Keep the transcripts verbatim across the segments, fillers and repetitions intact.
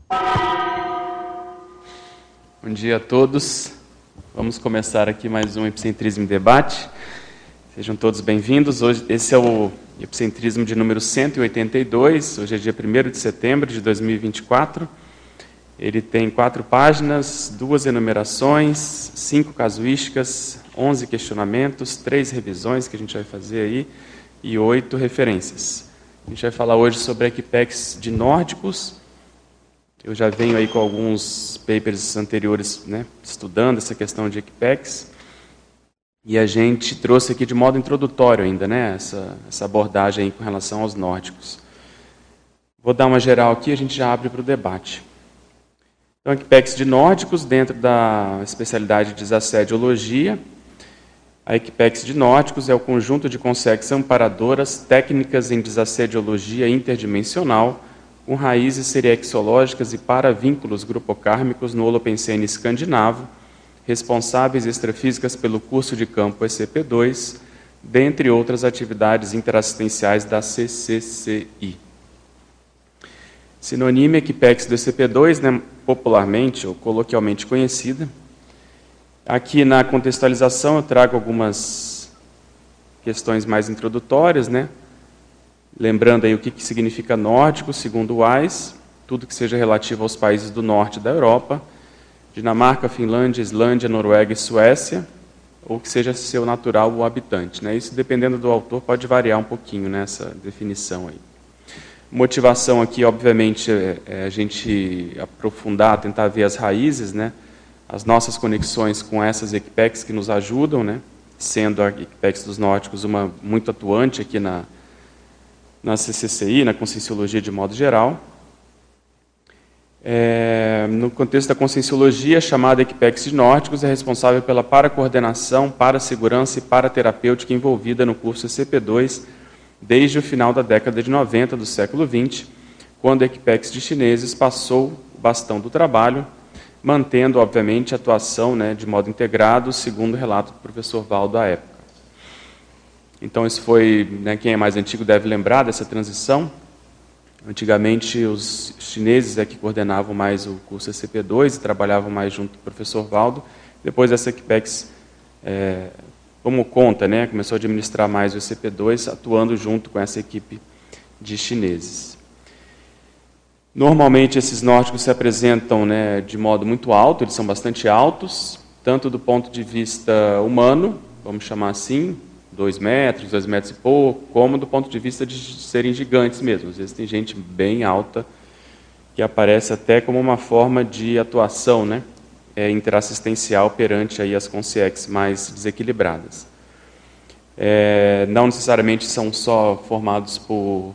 Bom dia a todos. Vamos começar aqui mais um Epicentrismo em Debate. Sejam todos bem-vindos. Hoje, esse é o Epicentrismo de número cento e oitenta e dois. Hoje é dia primeiro de setembro de dois mil e vinte e quatro. Ele tem quatro páginas, duas enumerações, cinco casuísticas, onze questionamentos, três revisões que a gente vai fazer aí e oito referências. A gente vai falar hoje sobre equipex de nórdicos. Eu já venho aí com alguns papers anteriores, né, estudando essa questão de equipex. E a gente trouxe aqui de modo introdutório ainda, né, essa, essa abordagem aí com relação aos nórdicos. Vou dar uma geral aqui e a gente já abre para o debate. Então, equipex de nórdicos, dentro da especialidade de desassediologia. A equipex de nórdicos é o conjunto de consegues amparadoras técnicas em desassediologia interdimensional, com raízes seriexológicas e paravínculos grupocármicos no Holopensene escandinavo, responsáveis extrafísicas pelo curso de campo E C P dois, dentre outras atividades interassistenciais da C C C I. Sinônimo equipex do E C P dois, né, popularmente ou coloquialmente conhecida. Aqui na contextualização eu trago algumas questões mais introdutórias, né? Lembrando aí o que, que significa nórdico, segundo o A I S, tudo que seja relativo aos países do norte da Europa, Dinamarca, Finlândia, Islândia, Noruega e Suécia, ou que seja seu natural ou habitante, né? Isso, dependendo do autor, pode variar um pouquinho nessa definição aí. Motivação aqui, obviamente, é, é a gente aprofundar, tentar ver as raízes, né? As nossas conexões com essas equipex que nos ajudam, né? Sendo a equipex dos nórdicos uma muito atuante aqui na, na C C C I, na Conscienciologia de modo geral. É, no contexto da Conscienciologia, a chamada equipex de nórdicos é responsável pela paracoordenação, parasegurança e paraterapêutica envolvida no curso E C P dois desde o final da década de noventa do século vinte, quando a equipex de chineses passou o bastão do trabalho, mantendo, obviamente, a atuação, né, de modo integrado, segundo o relato do professor Valdo à época. Então, isso foi, né, quem é mais antigo deve lembrar dessa transição. Antigamente, os chineses é que coordenavam mais o curso E C P dois e trabalhavam mais junto do professor Valdo. Depois, essa equipex é, tomou conta, né, começou a administrar mais o E C P dois, atuando junto com essa equipe de chineses. Normalmente, esses nórdicos se apresentam, né, de modo muito alto, eles são bastante altos, tanto do ponto de vista humano, vamos chamar assim, dois metros, dois metros e pouco, como do ponto de vista de serem gigantes mesmo. Às vezes tem gente bem alta que aparece até como uma forma de atuação, né, é, interassistencial perante aí as consciex mais desequilibradas. É, não necessariamente são só formados por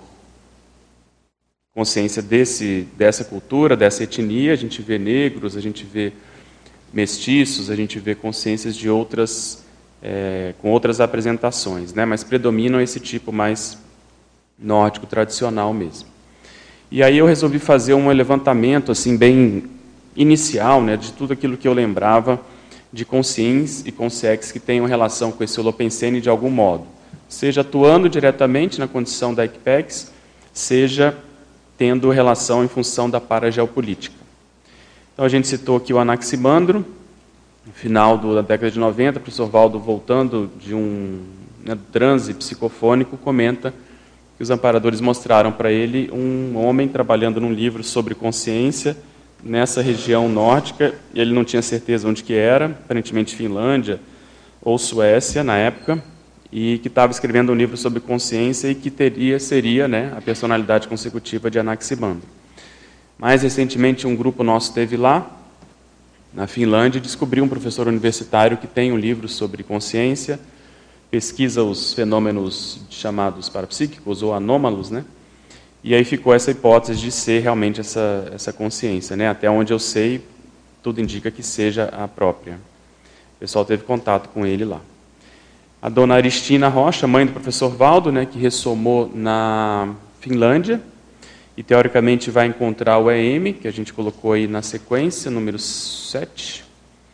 consciência desse, dessa cultura, dessa etnia, a gente vê negros, a gente vê mestiços, a gente vê consciências de outras, é, com outras apresentações, né? Mas predominam esse tipo mais nórdico tradicional mesmo. E aí eu resolvi fazer um levantamento assim bem inicial, né, de tudo aquilo que eu lembrava de consciências e consciex que tenham relação com esse Holopensene de algum modo, seja atuando diretamente na condição da equipex, seja tendo relação em função da parageopolítica. Então, a gente citou aqui o Anaximandro, no final da década de noventa, o professor Valdo, voltando de um, né, transe psicofônico, comenta que os amparadores mostraram para ele um homem trabalhando num livro sobre consciência nessa região nórdica, e ele não tinha certeza onde que era, aparentemente Finlândia ou Suécia na época, e que estava escrevendo um livro sobre consciência e que teria, seria, né, a personalidade consecutiva de Anaximandro. Mais recentemente, um grupo nosso esteve lá, na Finlândia, e descobriu um professor universitário que tem um livro sobre consciência, pesquisa os fenômenos chamados parapsíquicos ou anômalos, né? E aí ficou essa hipótese de ser realmente essa, essa consciência, né? Até onde eu sei, tudo indica que seja a própria. O pessoal teve contato com ele lá. A dona Aristina Rocha, mãe do professor Valdo, né, que ressomou na Finlândia, e teoricamente vai encontrar o E M, que a gente colocou aí na sequência, número sete.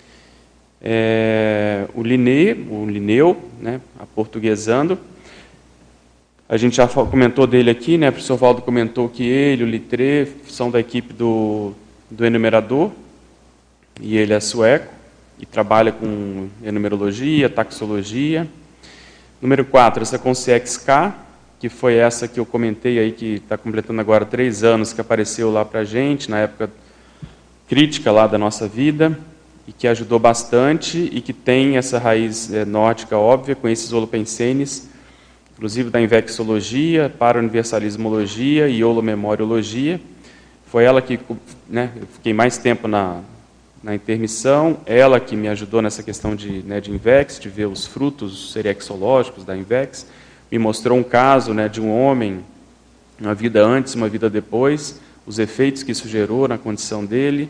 É, o Linné, o Linneu, né, aportuguesando. A gente já comentou dele aqui, né, o professor Valdo comentou que ele, o Littré, são da equipe do do enumerador, e ele é sueco, e trabalha com enumerologia, taxologia. Número quatro, essa Consciex K, que foi essa que eu comentei aí, que está completando agora três anos, que apareceu lá para a gente, na época crítica lá da nossa vida, e que ajudou bastante, e que tem essa raiz é, nórdica óbvia, com esses holopensenes, inclusive da invexologia, para-universalismologia e holomemoriologia. Foi ela que, né, eu fiquei mais tempo na, na intermissão, ela que me ajudou nessa questão de, né, de invex, de ver os frutos serexológicos da invex, me mostrou um caso, né, de um homem, uma vida antes, uma vida depois, os efeitos que isso gerou na condição dele,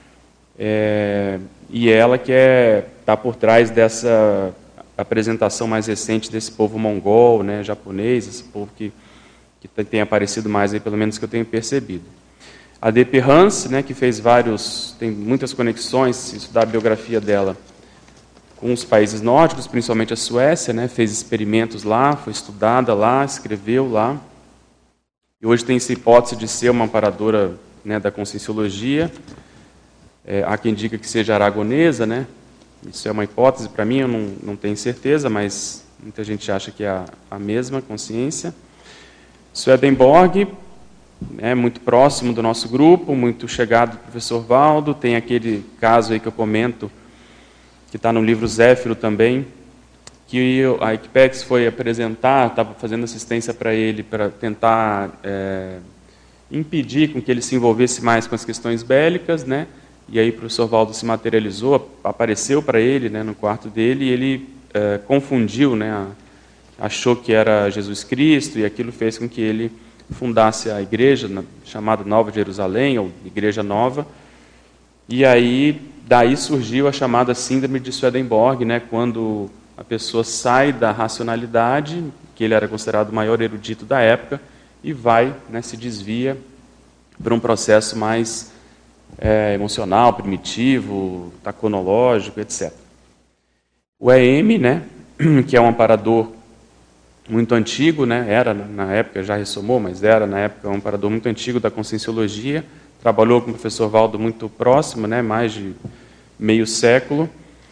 é, e ela que é, está por trás dessa apresentação mais recente desse povo mongol, né, japonês, esse povo que, que tem aparecido mais aí, pelo menos que eu tenho percebido. A D P Hans, né, que fez vários, tem muitas conexões, se estudar a biografia dela, com os países nórdicos, principalmente a Suécia, né, fez experimentos lá, foi estudada lá, escreveu lá, e hoje tem essa hipótese de ser uma amparadora, né, da Conscienciologia. É, há quem diga que seja aragonesa, né? Isso é uma hipótese, para mim eu não, não tenho certeza, mas muita gente acha que é a, a mesma consciência. Swedenborg, é muito próximo do nosso grupo, muito chegado do professor Valdo, tem aquele caso aí que eu comento, que está no livro Zéfiro também, que a Equipex foi apresentar, estava fazendo assistência para ele, para tentar é, impedir com que ele se envolvesse mais com as questões bélicas, né? E aí o professor Valdo se materializou, apareceu para ele, né, no quarto dele, e ele é, confundiu, né, achou que era Jesus Cristo, e aquilo fez com que ele fundasse a igreja na, chamada Nova Jerusalém, ou Igreja Nova, e aí daí surgiu a chamada Síndrome de Swedenborg, né, quando a pessoa sai da racionalidade, que ele era considerado o maior erudito da época, e vai, né, se desvia para um processo mais é, emocional, primitivo, taconológico, etcétera. O E M, né, que é um amparador muito antigo, né, era na época, já ressomou, mas era na época um amparador muito antigo da Conscienciologia, trabalhou com o professor Valdo muito próximo, né, mais de meio século,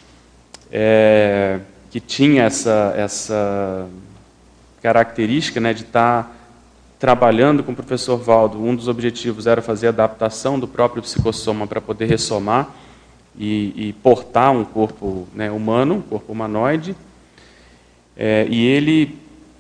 é, que tinha essa, essa característica, né, de estar trabalhando com o professor Valdo. Um dos objetivos era fazer a adaptação do próprio psicossoma para poder ressomar e, e portar um corpo, né, humano, um corpo humanoide. É, e ele,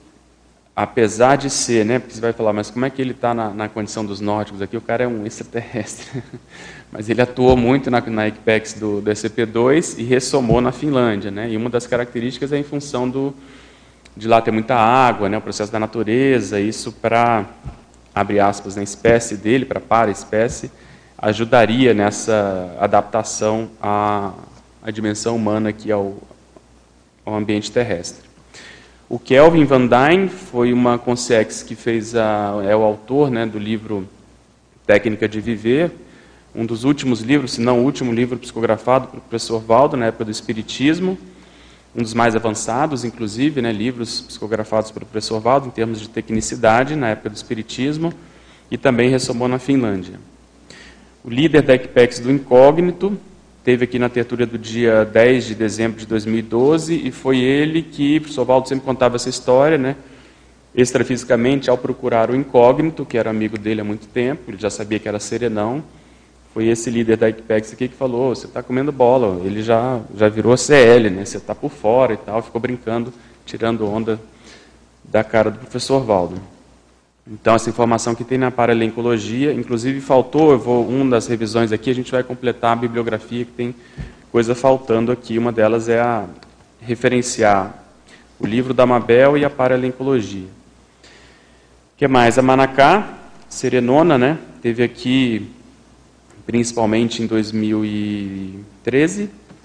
apesar de ser, né, porque você vai falar, mas como é que ele está na, na condição dos nórdicos aqui? O cara é um extraterrestre. Mas ele atuou muito na, na Equipex do, do E C P dois e ressomou na Finlândia, né? E uma das características é em função do, de lá ter muita água, né, o processo da natureza, isso para, abre aspas, na espécie dele, para para a espécie, ajudaria nessa adaptação à, à dimensão humana aqui ao, ao ambiente terrestre. O Kelvin Van Dyne foi uma consciex que fez a, é o autor, né, do livro Técnica de Viver, um dos últimos livros, se não o último livro psicografado pelo professor Valdo, na época do Espiritismo, um dos mais avançados, inclusive, né, livros psicografados pelo professor Valdo, em termos de tecnicidade, na época do Espiritismo, e também ressomou na Finlândia. O líder da Equipex do Incógnito esteve aqui na tertúlia do dia dez de dezembro de dois mil e doze, e foi ele que, o professor Valdo sempre contava essa história, né, extrafisicamente, ao procurar o Incógnito, que era amigo dele há muito tempo, ele já sabia que era serenão. Foi esse líder da Equipex aqui que falou, você está comendo bola, ele já, já virou C L, né? Você está por fora e tal, ficou brincando, tirando onda da cara do professor Valdo. Então, essa informação que tem na paralencologia, inclusive faltou, eu vou, uma das revisões aqui, a gente vai completar a bibliografia, que tem coisa faltando aqui, uma delas é a referenciar o livro da Mabel e a paralencologia. O que mais? A Manacá, serenona, né? Teve aqui principalmente em dois mil e treze,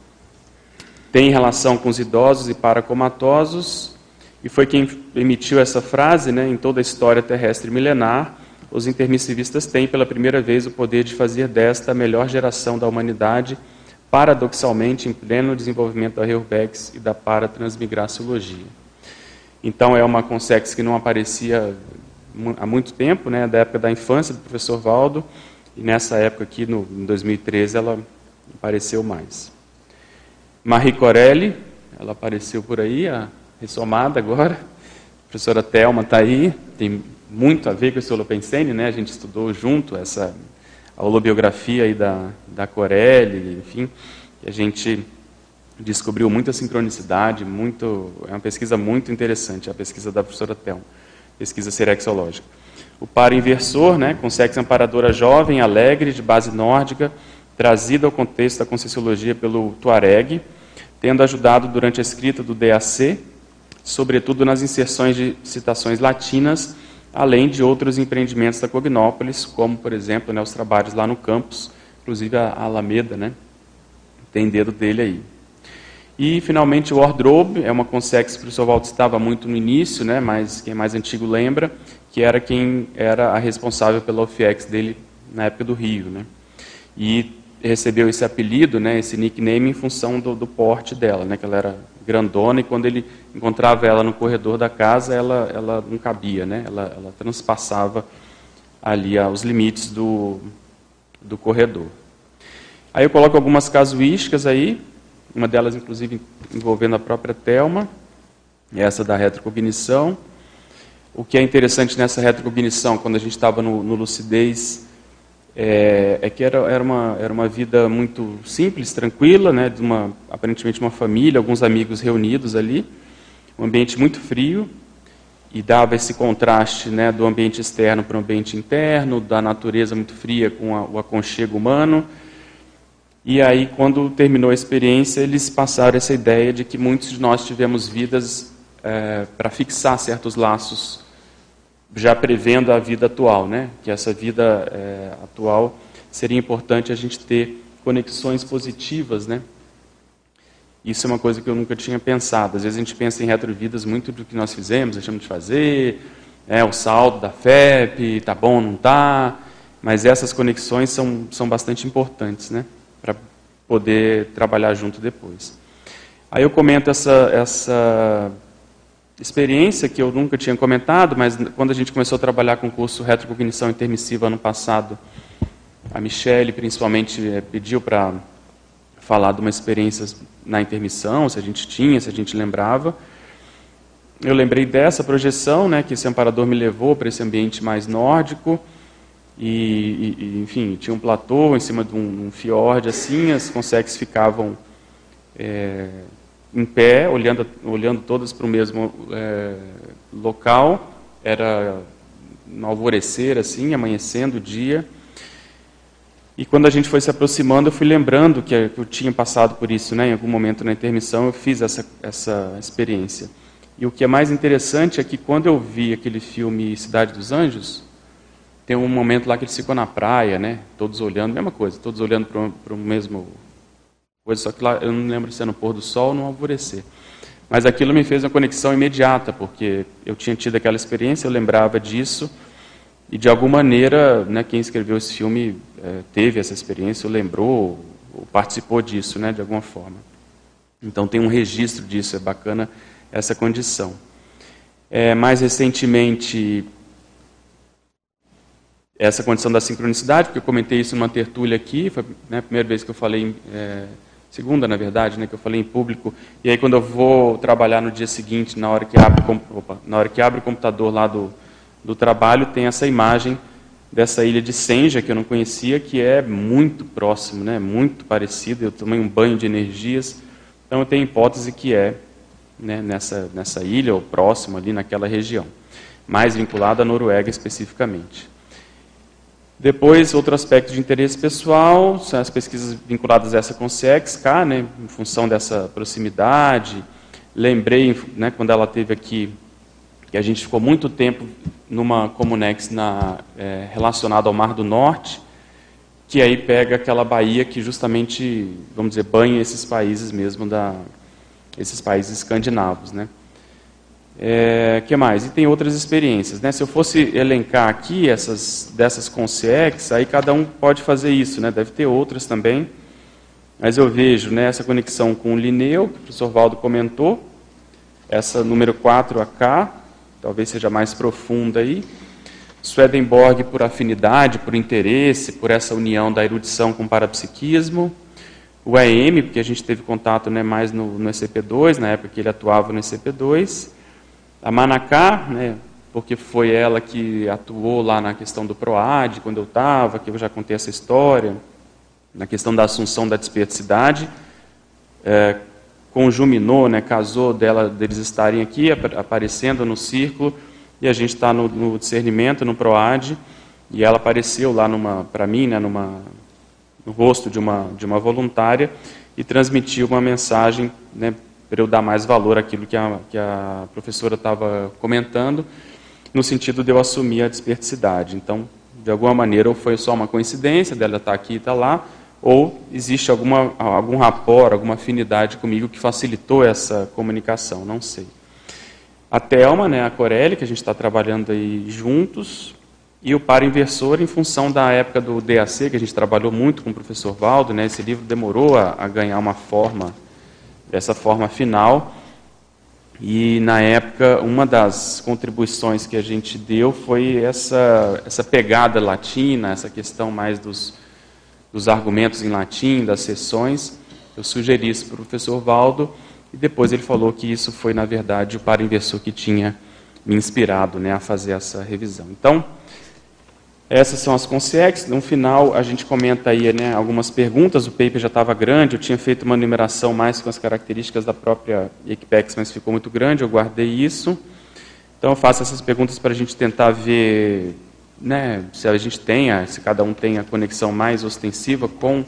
tem relação com os idosos e paracomatosos, e foi quem emitiu essa frase, né, em toda a história terrestre milenar, os intermissivistas têm pela primeira vez o poder de fazer desta a melhor geração da humanidade, paradoxalmente em pleno desenvolvimento da Reubex e da paratransmigraciologia. Então é uma consciex que não aparecia há muito tempo, né, da época da infância do professor Valdo, e nessa época aqui, no, em dois mil e treze, ela apareceu mais. Marie Corelli, ela apareceu por aí, a ressomada agora. A professora Thelma está aí, tem muito a ver com esse Holopensene, né? A gente estudou junto essa a holobiografia aí da, da Corelli, enfim, e a gente descobriu muita sincronicidade, muito, é uma pesquisa muito interessante, a pesquisa da professora Thelma, pesquisa serexológica. O par inversor, né, com sexo amparadora jovem, alegre, de base nórdica, trazida ao contexto da Conscienciologia pelo Tuareg, tendo ajudado durante a escrita do D A C, sobretudo nas inserções de citações latinas, além de outros empreendimentos da Cognópolis, como, por exemplo, né, os trabalhos lá no campus, inclusive a Alameda, né, tem dedo dele aí. E, finalmente, o Ordrobe, é uma consex que o professor Walter estava muito no início, né, mas quem é mais antigo lembra, que era quem era a responsável pela O F I E X dele na época do Rio, né. E recebeu esse apelido, né, esse nickname, em função do, do porte dela, né, que ela era grandona, e quando ele encontrava ela no corredor da casa, ela, ela não cabia, né, ela, ela transpassava ali ah, os limites do, do corredor. Aí eu coloco algumas casuísticas aí, uma delas, inclusive, envolvendo a própria Thelma, essa da retrocognição. O que é interessante nessa retrocognição, quando a gente estava no, no lucidez, é, é que era, era, uma, era uma vida muito simples, tranquila, né, de uma, aparentemente uma família, alguns amigos reunidos ali, um ambiente muito frio, e dava esse contraste, né, do ambiente externo para o ambiente interno, da natureza muito fria com a, o aconchego humano. E aí, quando terminou a experiência, eles passaram essa ideia de que muitos de nós tivemos vidas é, para fixar certos laços, já prevendo a vida atual, né? Que essa vida é, atual seria importante a gente ter conexões positivas, né? Isso é uma coisa que eu nunca tinha pensado. Às vezes a gente pensa em retrovidas muito do que nós fizemos, deixamos de fazer, é, o saldo da F E P, tá bom, não tá, mas essas conexões são, são bastante importantes, né? Para poder trabalhar junto depois. Aí eu comento essa, essa experiência que eu nunca tinha comentado, mas quando a gente começou a trabalhar com o curso Retrocognição Intermissiva ano passado, a Michele principalmente pediu para falar de uma experiência na intermissão, se a gente tinha, se a gente lembrava. Eu lembrei dessa projeção, né, que esse amparador me levou para esse ambiente mais nórdico, e, e enfim, tinha um platô em cima de um, um fiord, assim, as consex ficavam é, em pé, olhando, olhando todas para o mesmo é, local, era no alvorecer, assim, amanhecendo o dia. E quando a gente foi se aproximando, eu fui lembrando que eu tinha passado por isso, né? Em algum momento na intermissão eu fiz essa, essa experiência. E o que é mais interessante é que quando eu vi aquele filme Cidade dos Anjos, tem um momento lá que eles ficam na praia, né? Todos olhando, mesma coisa, todos olhando para o mesmo coisa, só que lá eu não lembro se é no pôr do sol ou no alvorecer. Mas aquilo me fez uma conexão imediata, porque eu tinha tido aquela experiência, eu lembrava disso, e de alguma maneira, né, quem escreveu esse filme é, teve essa experiência, ou lembrou, ou participou disso, né, de alguma forma. Então tem um registro disso, é bacana essa condição. É, mais recentemente, essa condição da sincronicidade, porque eu comentei isso numa tertúlia aqui, foi, né, a primeira vez que eu falei, é, segunda na verdade, né, que eu falei em público, e aí quando eu vou trabalhar no dia seguinte, na hora que abre, opa, na hora que abre o computador lá do do trabalho, tem essa imagem dessa ilha de Senja, que eu não conhecia, que é muito próximo, né, muito parecido, eu tomei um banho de energias, então eu tenho hipótese que é, né, nessa, nessa ilha, ou próximo ali naquela região, mais vinculado à Noruega especificamente. Depois, outro aspecto de interesse pessoal, são as pesquisas vinculadas a essa Consex, cá, né, em função dessa proximidade. Lembrei, né, quando ela esteve aqui, que a gente ficou muito tempo numa Comunex na, é, relacionada ao Mar do Norte, que aí pega aquela baía que justamente, vamos dizer, banha esses países mesmo, da, esses países escandinavos, né? É, que mais? E tem outras experiências, né? Se eu fosse elencar aqui essas dessas Consex, aí cada um pode fazer isso, né? Deve ter outras também, mas eu vejo, né, essa conexão com o Linneu, que o professor Valdo comentou, essa número quatro a cá, talvez seja mais profunda aí. Swedenborg por afinidade, por interesse, por essa união da erudição com o parapsiquismo. O E M, porque a gente teve contato, né, mais no, no E C P dois, na época que ele atuava no E C P dois. A Manacá, né, porque foi ela que atuou lá na questão do PROAD, quando eu estava, que eu já contei essa história, na questão da assunção da desperticidade. É, conjuminou, né, casou dela, deles estarem aqui, aparecendo no círculo, e a gente está no, no discernimento, no PROAD, e ela apareceu lá para mim, né, numa, no rosto de uma, de uma voluntária, e transmitiu uma mensagem, né, para eu dar mais valor àquilo que a, que a professora estava comentando, no sentido de eu assumir a desperticidade. Então, de alguma maneira, ou foi só uma coincidência dela estar aqui e estar lá, ou existe alguma, algum rapport, alguma afinidade comigo que facilitou essa comunicação, não sei. A Thelma, né, a Corelli, que a gente está trabalhando aí juntos, e o par inversor em função da época do D A C, que a gente trabalhou muito com o professor Valdo, né, esse livro demorou a, a ganhar uma forma, dessa forma final, e na época uma das contribuições que a gente deu foi essa, essa pegada latina, essa questão mais dos, dos argumentos em latim, das sessões. Eu sugeri isso para o professor Valdo, e depois ele falou que isso foi, na verdade, o par inversor que tinha me inspirado, né, a fazer essa revisão. Então, essas são as consex. No final, a gente comenta aí, né, algumas perguntas. O paper já estava grande, eu tinha feito uma numeração mais com as características da própria Equipex, mas ficou muito grande, eu guardei isso. Então, eu faço essas perguntas para a gente tentar ver, né, se a gente tenha, se cada um tem a conexão mais ostensiva com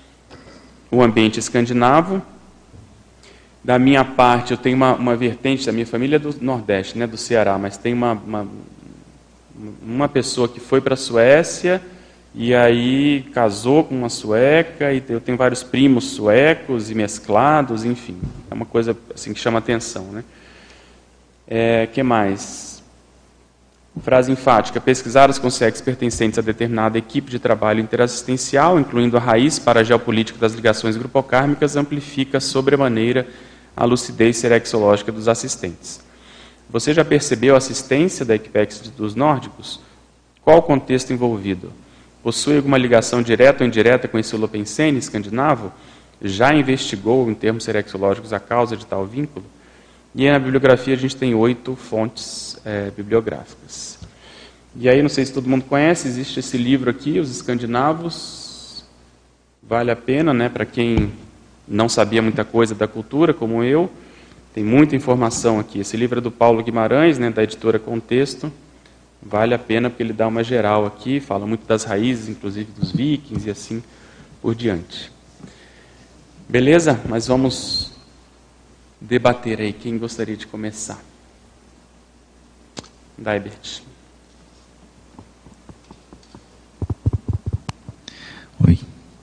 o ambiente escandinavo. Da minha parte, eu tenho uma, uma vertente, da minha família é do Nordeste, né, do Ceará, mas tem uma, uma, uma pessoa que foi para a Suécia e aí casou com uma sueca, e eu tenho vários primos suecos e mesclados, enfim, é uma coisa assim que chama atenção, né? É, que mais? Frase enfática: pesquisar os consex pertencentes a determinada equipe de trabalho interassistencial, incluindo a raiz para a geopolítica das ligações grupocármicas, amplifica sobremaneira a lucidez serexológica dos assistentes. Você já percebeu a assistência da Equipex dos nórdicos? Qual o contexto envolvido? Possui alguma ligação direta ou indireta com esse holopensene escandinavo? Já investigou, em termos serexológicos, a causa de tal vínculo? E na bibliografia a gente tem oito fontes é, bibliográficas. E aí, não sei se todo mundo conhece, existe esse livro aqui, Os Escandinavos. Vale a pena, né, para quem não sabia muita coisa da cultura, como eu. Tem muita informação aqui. Esse livro é do Paulo Guimarães, né, da editora Contexto. Vale a pena porque ele dá uma geral aqui, fala muito das raízes, inclusive dos vikings e assim por diante. Beleza? Mas vamos debater aí. Quem gostaria de começar? Daibert. Oi.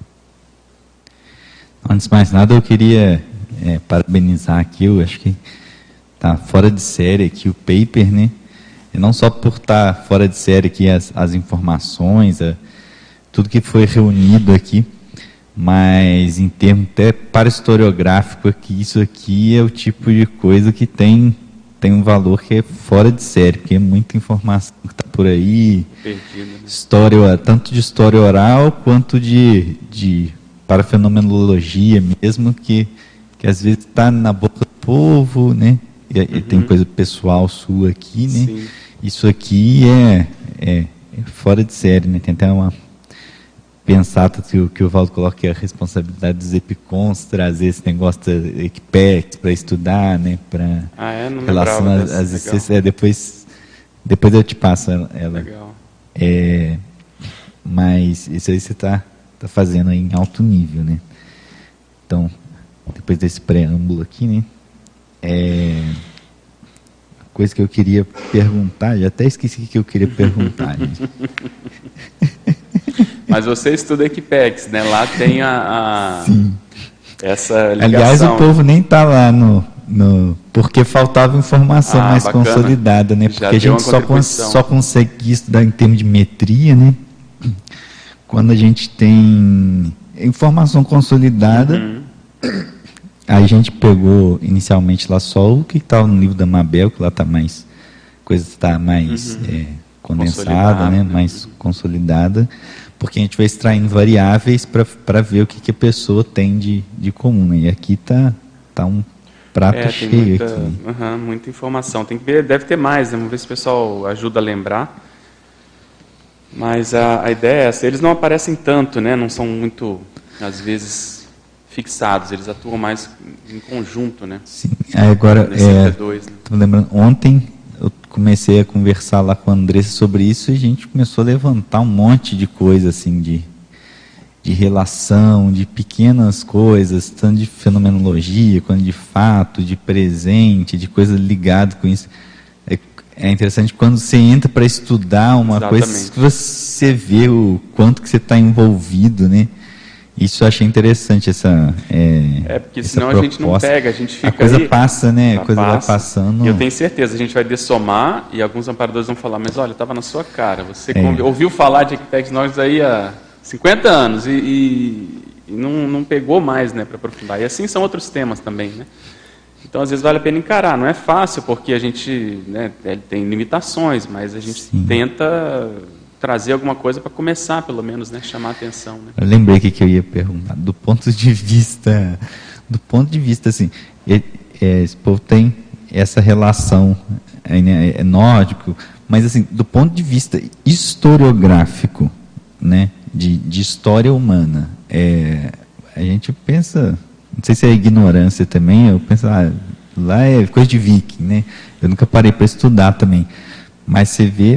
Antes de mais nada, eu queria é, parabenizar aqui, eu acho que está fora de série aqui o paper, né? E não só por estar tá fora de série aqui as, as informações, a, tudo que foi reunido aqui, mas em termos até para historiográfico aqui, isso aqui é o tipo de coisa que tem, tem um valor que é fora de série, porque é muita informação que está por aí, Perdido, né? História, tanto de história oral quanto de, de para fenomenologia mesmo, que, que às vezes está na boca do povo, né? E, uhum. e tem coisa pessoal sua aqui, né? Sim. Isso aqui é, é, é fora de série, né? Tem até uma pensata que, que o Valdo coloca que é a responsabilidade dos epicons, trazer esse negócio da Equipex para estudar, né? Para ah, é? Não relação às, às é, depois, depois eu te passo ela. Legal. É, mas isso aí você está tá fazendo aí em alto nível, né? Então, depois desse preâmbulo aqui, né? É, coisa que eu queria perguntar, já até esqueci o que eu queria perguntar. Mas você estuda Equipex, né? Lá tem a, a Sim. essa ligação. Aliás, o povo nem está lá no, no... Porque faltava informação ah, mais bacana. Consolidada, né? Porque a gente só, cons, só consegue estudar em termos de metria, né? Quando a gente tem informação consolidada, uhum. Aí a gente pegou inicialmente lá só o que estava no livro da Mabel, que lá está mais, coisa está mais uhum. é, condensada, né? mais consolidada, porque a gente vai extraindo variáveis para ver o que, que a pessoa tem de, de comum. Né? E aqui está tá um prato é, cheio. Tem muita, aqui. Uhum, muita informação. Tem que ver, deve ter mais, né? Vamos ver se o pessoal ajuda a lembrar. Mas a, a ideia é essa. Eles não aparecem tanto, né? Não são muito, às vezes, fixados. Eles atuam mais em conjunto, né? Sim. Aí agora, é, dois, né? tô lembrando, ontem eu comecei a conversar lá com a Andressa sobre isso e a gente começou a levantar um monte de coisa, assim, de, de relação, de pequenas coisas, tanto de fenomenologia, quanto de fato, de presente, de coisa ligada com isso. É, é interessante quando você entra para estudar uma Exatamente. coisa que você vê o quanto que você está envolvido, né? Isso eu achei interessante, essa É, é porque essa senão proposta. A gente não pega, a gente fica A coisa aí, passa, né? A coisa passa, vai passando. E eu tenho certeza, a gente vai dessomar e alguns amparadores vão falar, mas olha, estava na sua cara, você É. ouviu falar de Equitex Knowledge aí há cinquenta anos e, e, e não, não pegou mais, né, para aprofundar. E assim são outros temas também, né? Então, às vezes, vale a pena encarar. Não é fácil, porque a gente, né, tem limitações, mas a gente Sim. tenta trazer alguma coisa para começar, pelo menos, né, chamar a atenção. Né? Eu lembrei que, que eu ia perguntar. Do ponto de vista, do ponto de vista, assim, é, é, esse povo tem essa relação é, né, é nórdico, mas, assim, do ponto de vista historiográfico, né, de, de história humana, é, a gente pensa, não sei se é ignorância também, eu penso, ah, lá é coisa de viking, né? Eu nunca parei para estudar também, mas você vê,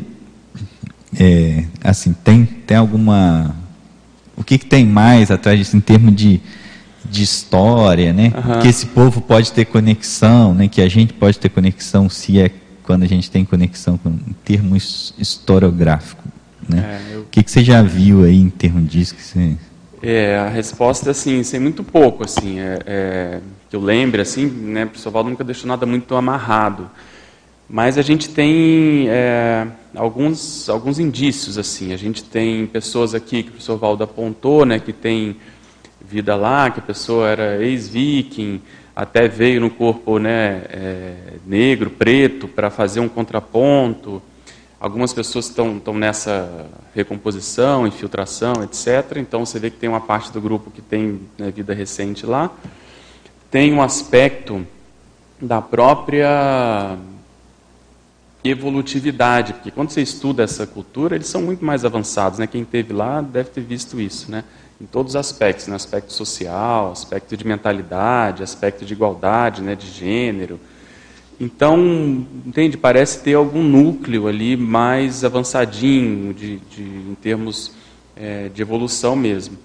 é, assim, tem, tem alguma, o que, que tem mais atrás disso em termos de, de história, né? Uhum. Que esse povo pode ter conexão, né? Que a gente pode ter conexão, se é quando a gente tem conexão com, em termos historiográficos, né? É, eu... O que, que você já viu aí em termos disso? Que você... É, a resposta, assim, sei muito pouco, assim, é, é, que eu lembre, assim, né, o professor Valdo nunca deixou nada muito amarrado, mas a gente tem é, alguns, alguns indícios, assim, a gente tem pessoas aqui que o professor Valdo apontou, né, que tem vida lá, que a pessoa era ex-viking, até veio no corpo, né, é, negro, preto, para fazer um contraponto. Algumas pessoas estão, estão nessa recomposição, infiltração, etcétera. Então, você vê que tem uma parte do grupo que tem, né, vida recente lá. Tem um aspecto da própria evolutividade, porque quando você estuda essa cultura, eles são muito mais avançados. Né? Quem esteve lá deve ter visto isso, né? Em todos os aspectos, né? Aspecto social, aspecto de mentalidade, aspecto de igualdade, né? De gênero. Então, entende, parece ter algum núcleo ali mais avançadinho de, de, em termos é, de evolução mesmo.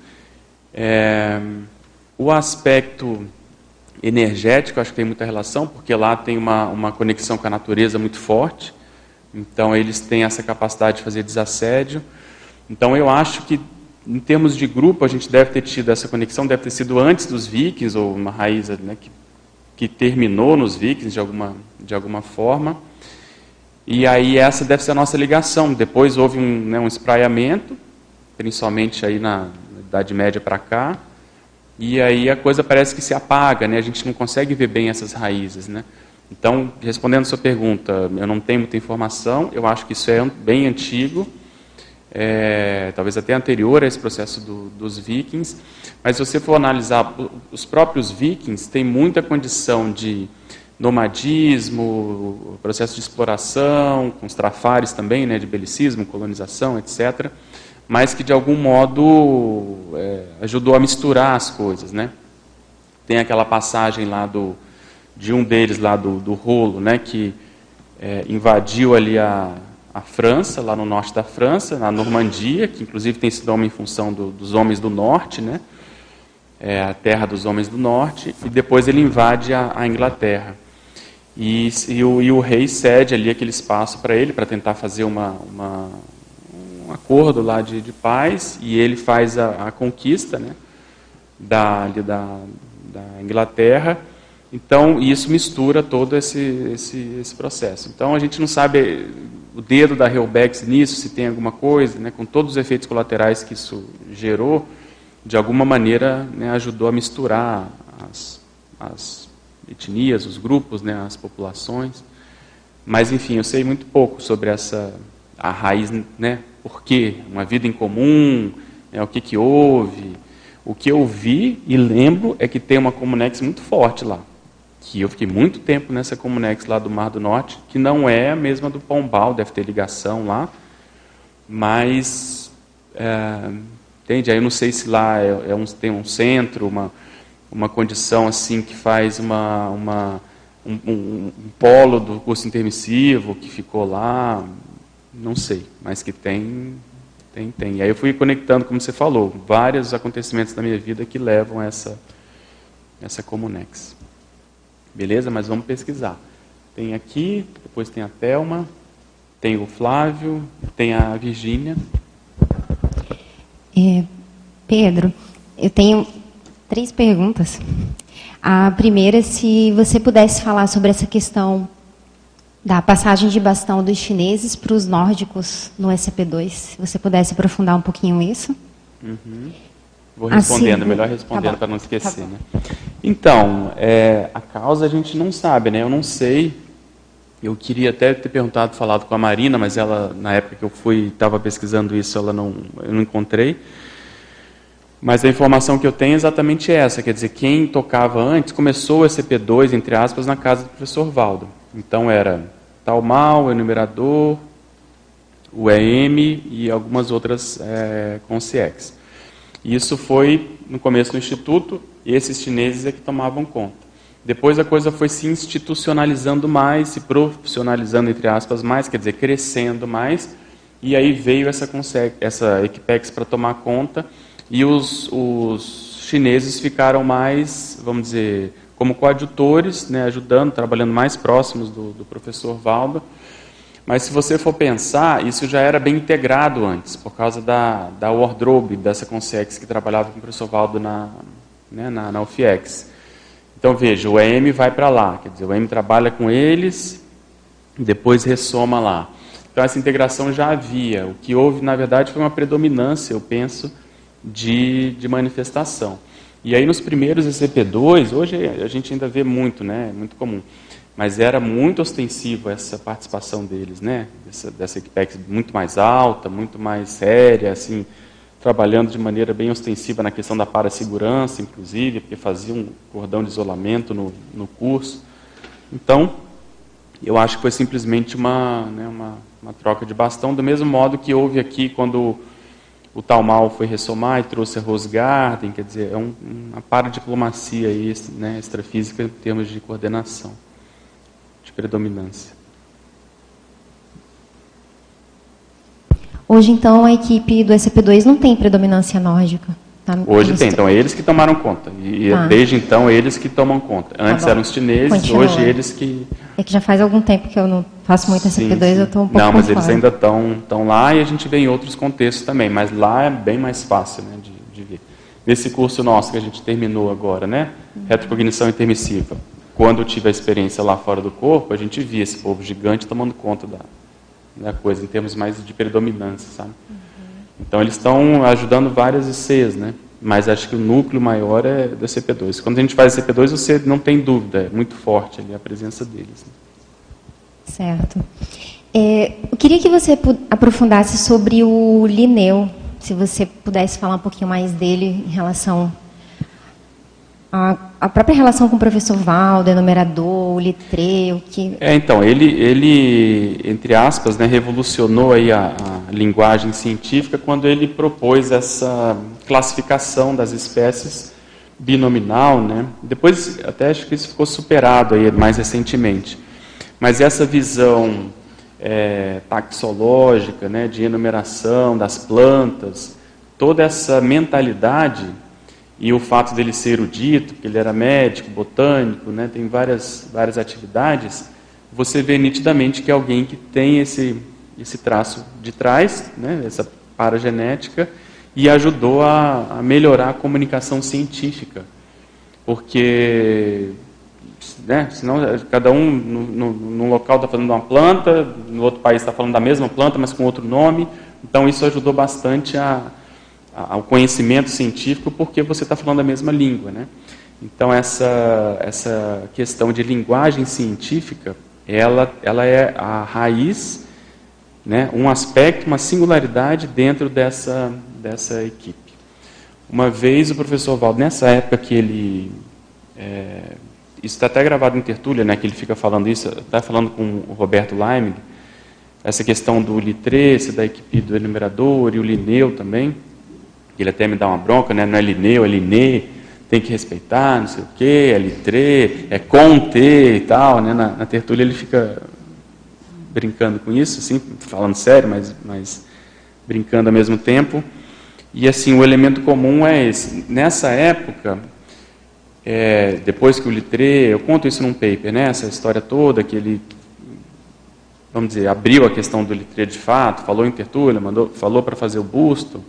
É, o aspecto energético, acho que tem muita relação, porque lá tem uma, uma conexão com a natureza muito forte, então eles têm essa capacidade de fazer desassédio. Então eu acho que, em termos de grupo, a gente deve ter tido essa conexão, deve ter sido antes dos vikings, ou uma raiz, né, que que terminou nos vikings de alguma, de alguma forma, e aí essa deve ser a nossa ligação. Depois houve um, né, um espraiamento, principalmente aí na, na Idade Média para cá, e aí a coisa parece que se apaga, né? A gente não consegue ver bem essas raízes, né? Então, respondendo a sua pergunta, eu não tenho muita informação, eu acho que isso é bem antigo, é, talvez até anterior a esse processo do, dos vikings, mas se você for analisar os próprios vikings, tem muita condição de nomadismo, processo de exploração, com os trafares também, né, de belicismo, colonização, etcétera, mas que de algum modo é, ajudou a misturar as coisas, né? Tem aquela passagem lá do, de um deles lá do, do Rolo, né, que é, invadiu ali a a França, lá no norte da França, na Normandia, que inclusive tem esse nome em função do, dos homens do norte, né? É a terra dos homens do norte, e depois ele invade a, a Inglaterra. E, e, o, e o rei cede ali aquele espaço para ele, para tentar fazer uma, uma, um acordo lá de, de paz, e ele faz a, a conquista, né? da, da, da Inglaterra. Então, isso mistura todo esse, esse, esse processo. Então, a gente não sabe o dedo da Helbex nisso, se tem alguma coisa, né, com todos os efeitos colaterais que isso gerou, de alguma maneira, né, ajudou a misturar as, as etnias, os grupos, né, as populações. Mas, enfim, eu sei muito pouco sobre essa, a raiz, né, por quê? Uma vida em comum, né, o que que houve. O que eu vi e lembro é que tem uma Comunex muito forte lá, que eu fiquei muito tempo nessa Comunex lá do Mar do Norte, que não é a mesma do Pombal, deve ter ligação lá, mas, é, entende? Aí eu não sei se lá é, é um, tem um centro, uma, uma condição assim que faz uma, uma, um, um, um polo do curso intermissivo que ficou lá, não sei, mas que tem... Tem, tem. E aí eu fui conectando, como você falou, vários acontecimentos da minha vida que levam a essa, essa Comunex. Beleza? Mas vamos pesquisar. Tem aqui, depois tem a Thelma, tem o Flávio, tem a Virgínia. É, Pedro, eu tenho três perguntas. A primeira, se você pudesse falar sobre essa questão da passagem de bastão dos chineses para os nórdicos no S C P dois. Se você pudesse aprofundar um pouquinho isso. Uhum. Vou respondendo, assim, melhor respondendo tá para não esquecer. Tá né? Então, é, a causa a gente não sabe, né? Eu não sei. Eu queria até ter perguntado, falado com a Marina, mas ela, na época que eu fui, estava pesquisando isso, ela não, eu não encontrei. Mas a informação que eu tenho é exatamente essa, quer dizer, quem tocava antes, começou o S C P dois, entre aspas, na casa do professor Valdo. Então era Talmal, o enumerador, o E M e algumas outras é, consciex. Isso foi no começo do Instituto, e esses chineses é que tomavam conta. Depois a coisa foi se institucionalizando mais, se profissionalizando, entre aspas, mais, quer dizer, crescendo mais, e aí veio essa, consec, essa Equipex para tomar conta, e os, os chineses ficaram mais, vamos dizer, como coadjutores, né, ajudando, trabalhando mais próximos do, do professor Valdo. Mas se você for pensar, isso já era bem integrado antes, por causa da, da wardrobe, dessa consciex que trabalhava com o professor Valdo na, né, na, na U F I E X. Então veja, o E M vai para lá, quer dizer, o E M trabalha com eles, depois ressoma lá. Então essa integração já havia. O que houve, na verdade, foi uma predominância, eu penso, de, de manifestação. E aí nos primeiros S C P dois, hoje a gente ainda vê muito, né, muito comum, mas era muito ostensiva essa participação deles, né, dessa, dessa Equipex muito mais alta, muito mais séria, assim, trabalhando de maneira bem ostensiva na questão da parasegurança, inclusive, porque fazia um cordão de isolamento no, no curso. Então, eu acho que foi simplesmente uma, né, uma, uma troca de bastão, do mesmo modo que houve aqui quando o Talmal foi ressomar e trouxe a Rose Garden, quer dizer, é um, uma paradiplomacia aí, né, extrafísica em termos de coordenação, de predominância. Hoje, então, a equipe do S C P dois não tem predominância nórdica? Tá? Hoje tem, então é eles que tomaram conta. E ah. desde então, eles que tomam conta. Antes tá eram os chineses, Continua. hoje eles que... É que já faz algum tempo que eu não faço muito sim, S C P dois, sim. eu estou um pouco Não, mas fora. eles ainda estão lá e a gente vê em outros contextos também. Mas lá é bem mais fácil, né, de, de ver. Nesse curso nosso que a gente terminou agora, né, uhum. retrocognição intermissiva. Quando eu tive a experiência lá fora do corpo, a gente via esse povo gigante tomando conta da, da coisa, em termos mais de predominância, sabe? Uhum. Então eles estão ajudando várias I Cs, né? Mas acho que o núcleo maior é do S C P dois. Quando a gente faz S C P dois, você não tem dúvida, é muito forte ali a presença deles. Né? Certo. É, eu queria que você aprofundasse sobre o Linneu, se você pudesse falar um pouquinho mais dele em relação à, à própria relação com o professor Valdo, enumerador, o Littré, o que... É, então, ele, ele entre aspas, né, revolucionou aí a, a linguagem científica quando ele propôs essa classificação das espécies binominal, né? Depois, até acho que isso ficou superado aí mais recentemente. Mas essa visão é, taxológica, né, de enumeração das plantas, toda essa mentalidade e o fato dele ser erudito, porque ele era médico, botânico, né, tem várias, várias atividades, você vê nitidamente que é alguém que tem esse, esse traço de trás, né, essa paragenética, e ajudou a, a melhorar a comunicação científica. Porque... Né? Senão, cada um no, no, no local está falando de uma planta, no outro país está falando da mesma planta, mas com outro nome. Então, isso ajudou bastante a, a, ao conhecimento científico, porque você está falando a mesma língua. Né? Então, essa, essa questão de linguagem científica, ela, ela é a raiz né, um aspecto, uma singularidade dentro dessa, dessa equipe. Uma vez o professor Valdo, nessa época que ele... É, isso está até gravado em tertúlia, né, que ele fica falando isso, está falando com o Roberto Leimig, essa questão do litrece, da equipe do enumerador, e o Linneu também, ele até me dá uma bronca, né, não é Linneu, é Linné, tem que respeitar, não sei o quê, é litré, é conter e tal, né, na, na tertúlia ele fica brincando com isso, assim, falando sério, mas, mas brincando ao mesmo tempo. E assim, o elemento comum é esse. Nessa época, é, depois que o litré, eu conto isso num paper, né, essa história toda, que ele, vamos dizer, abriu a questão do litré de fato, falou em tertúlia, mandou, falou para fazer o busto.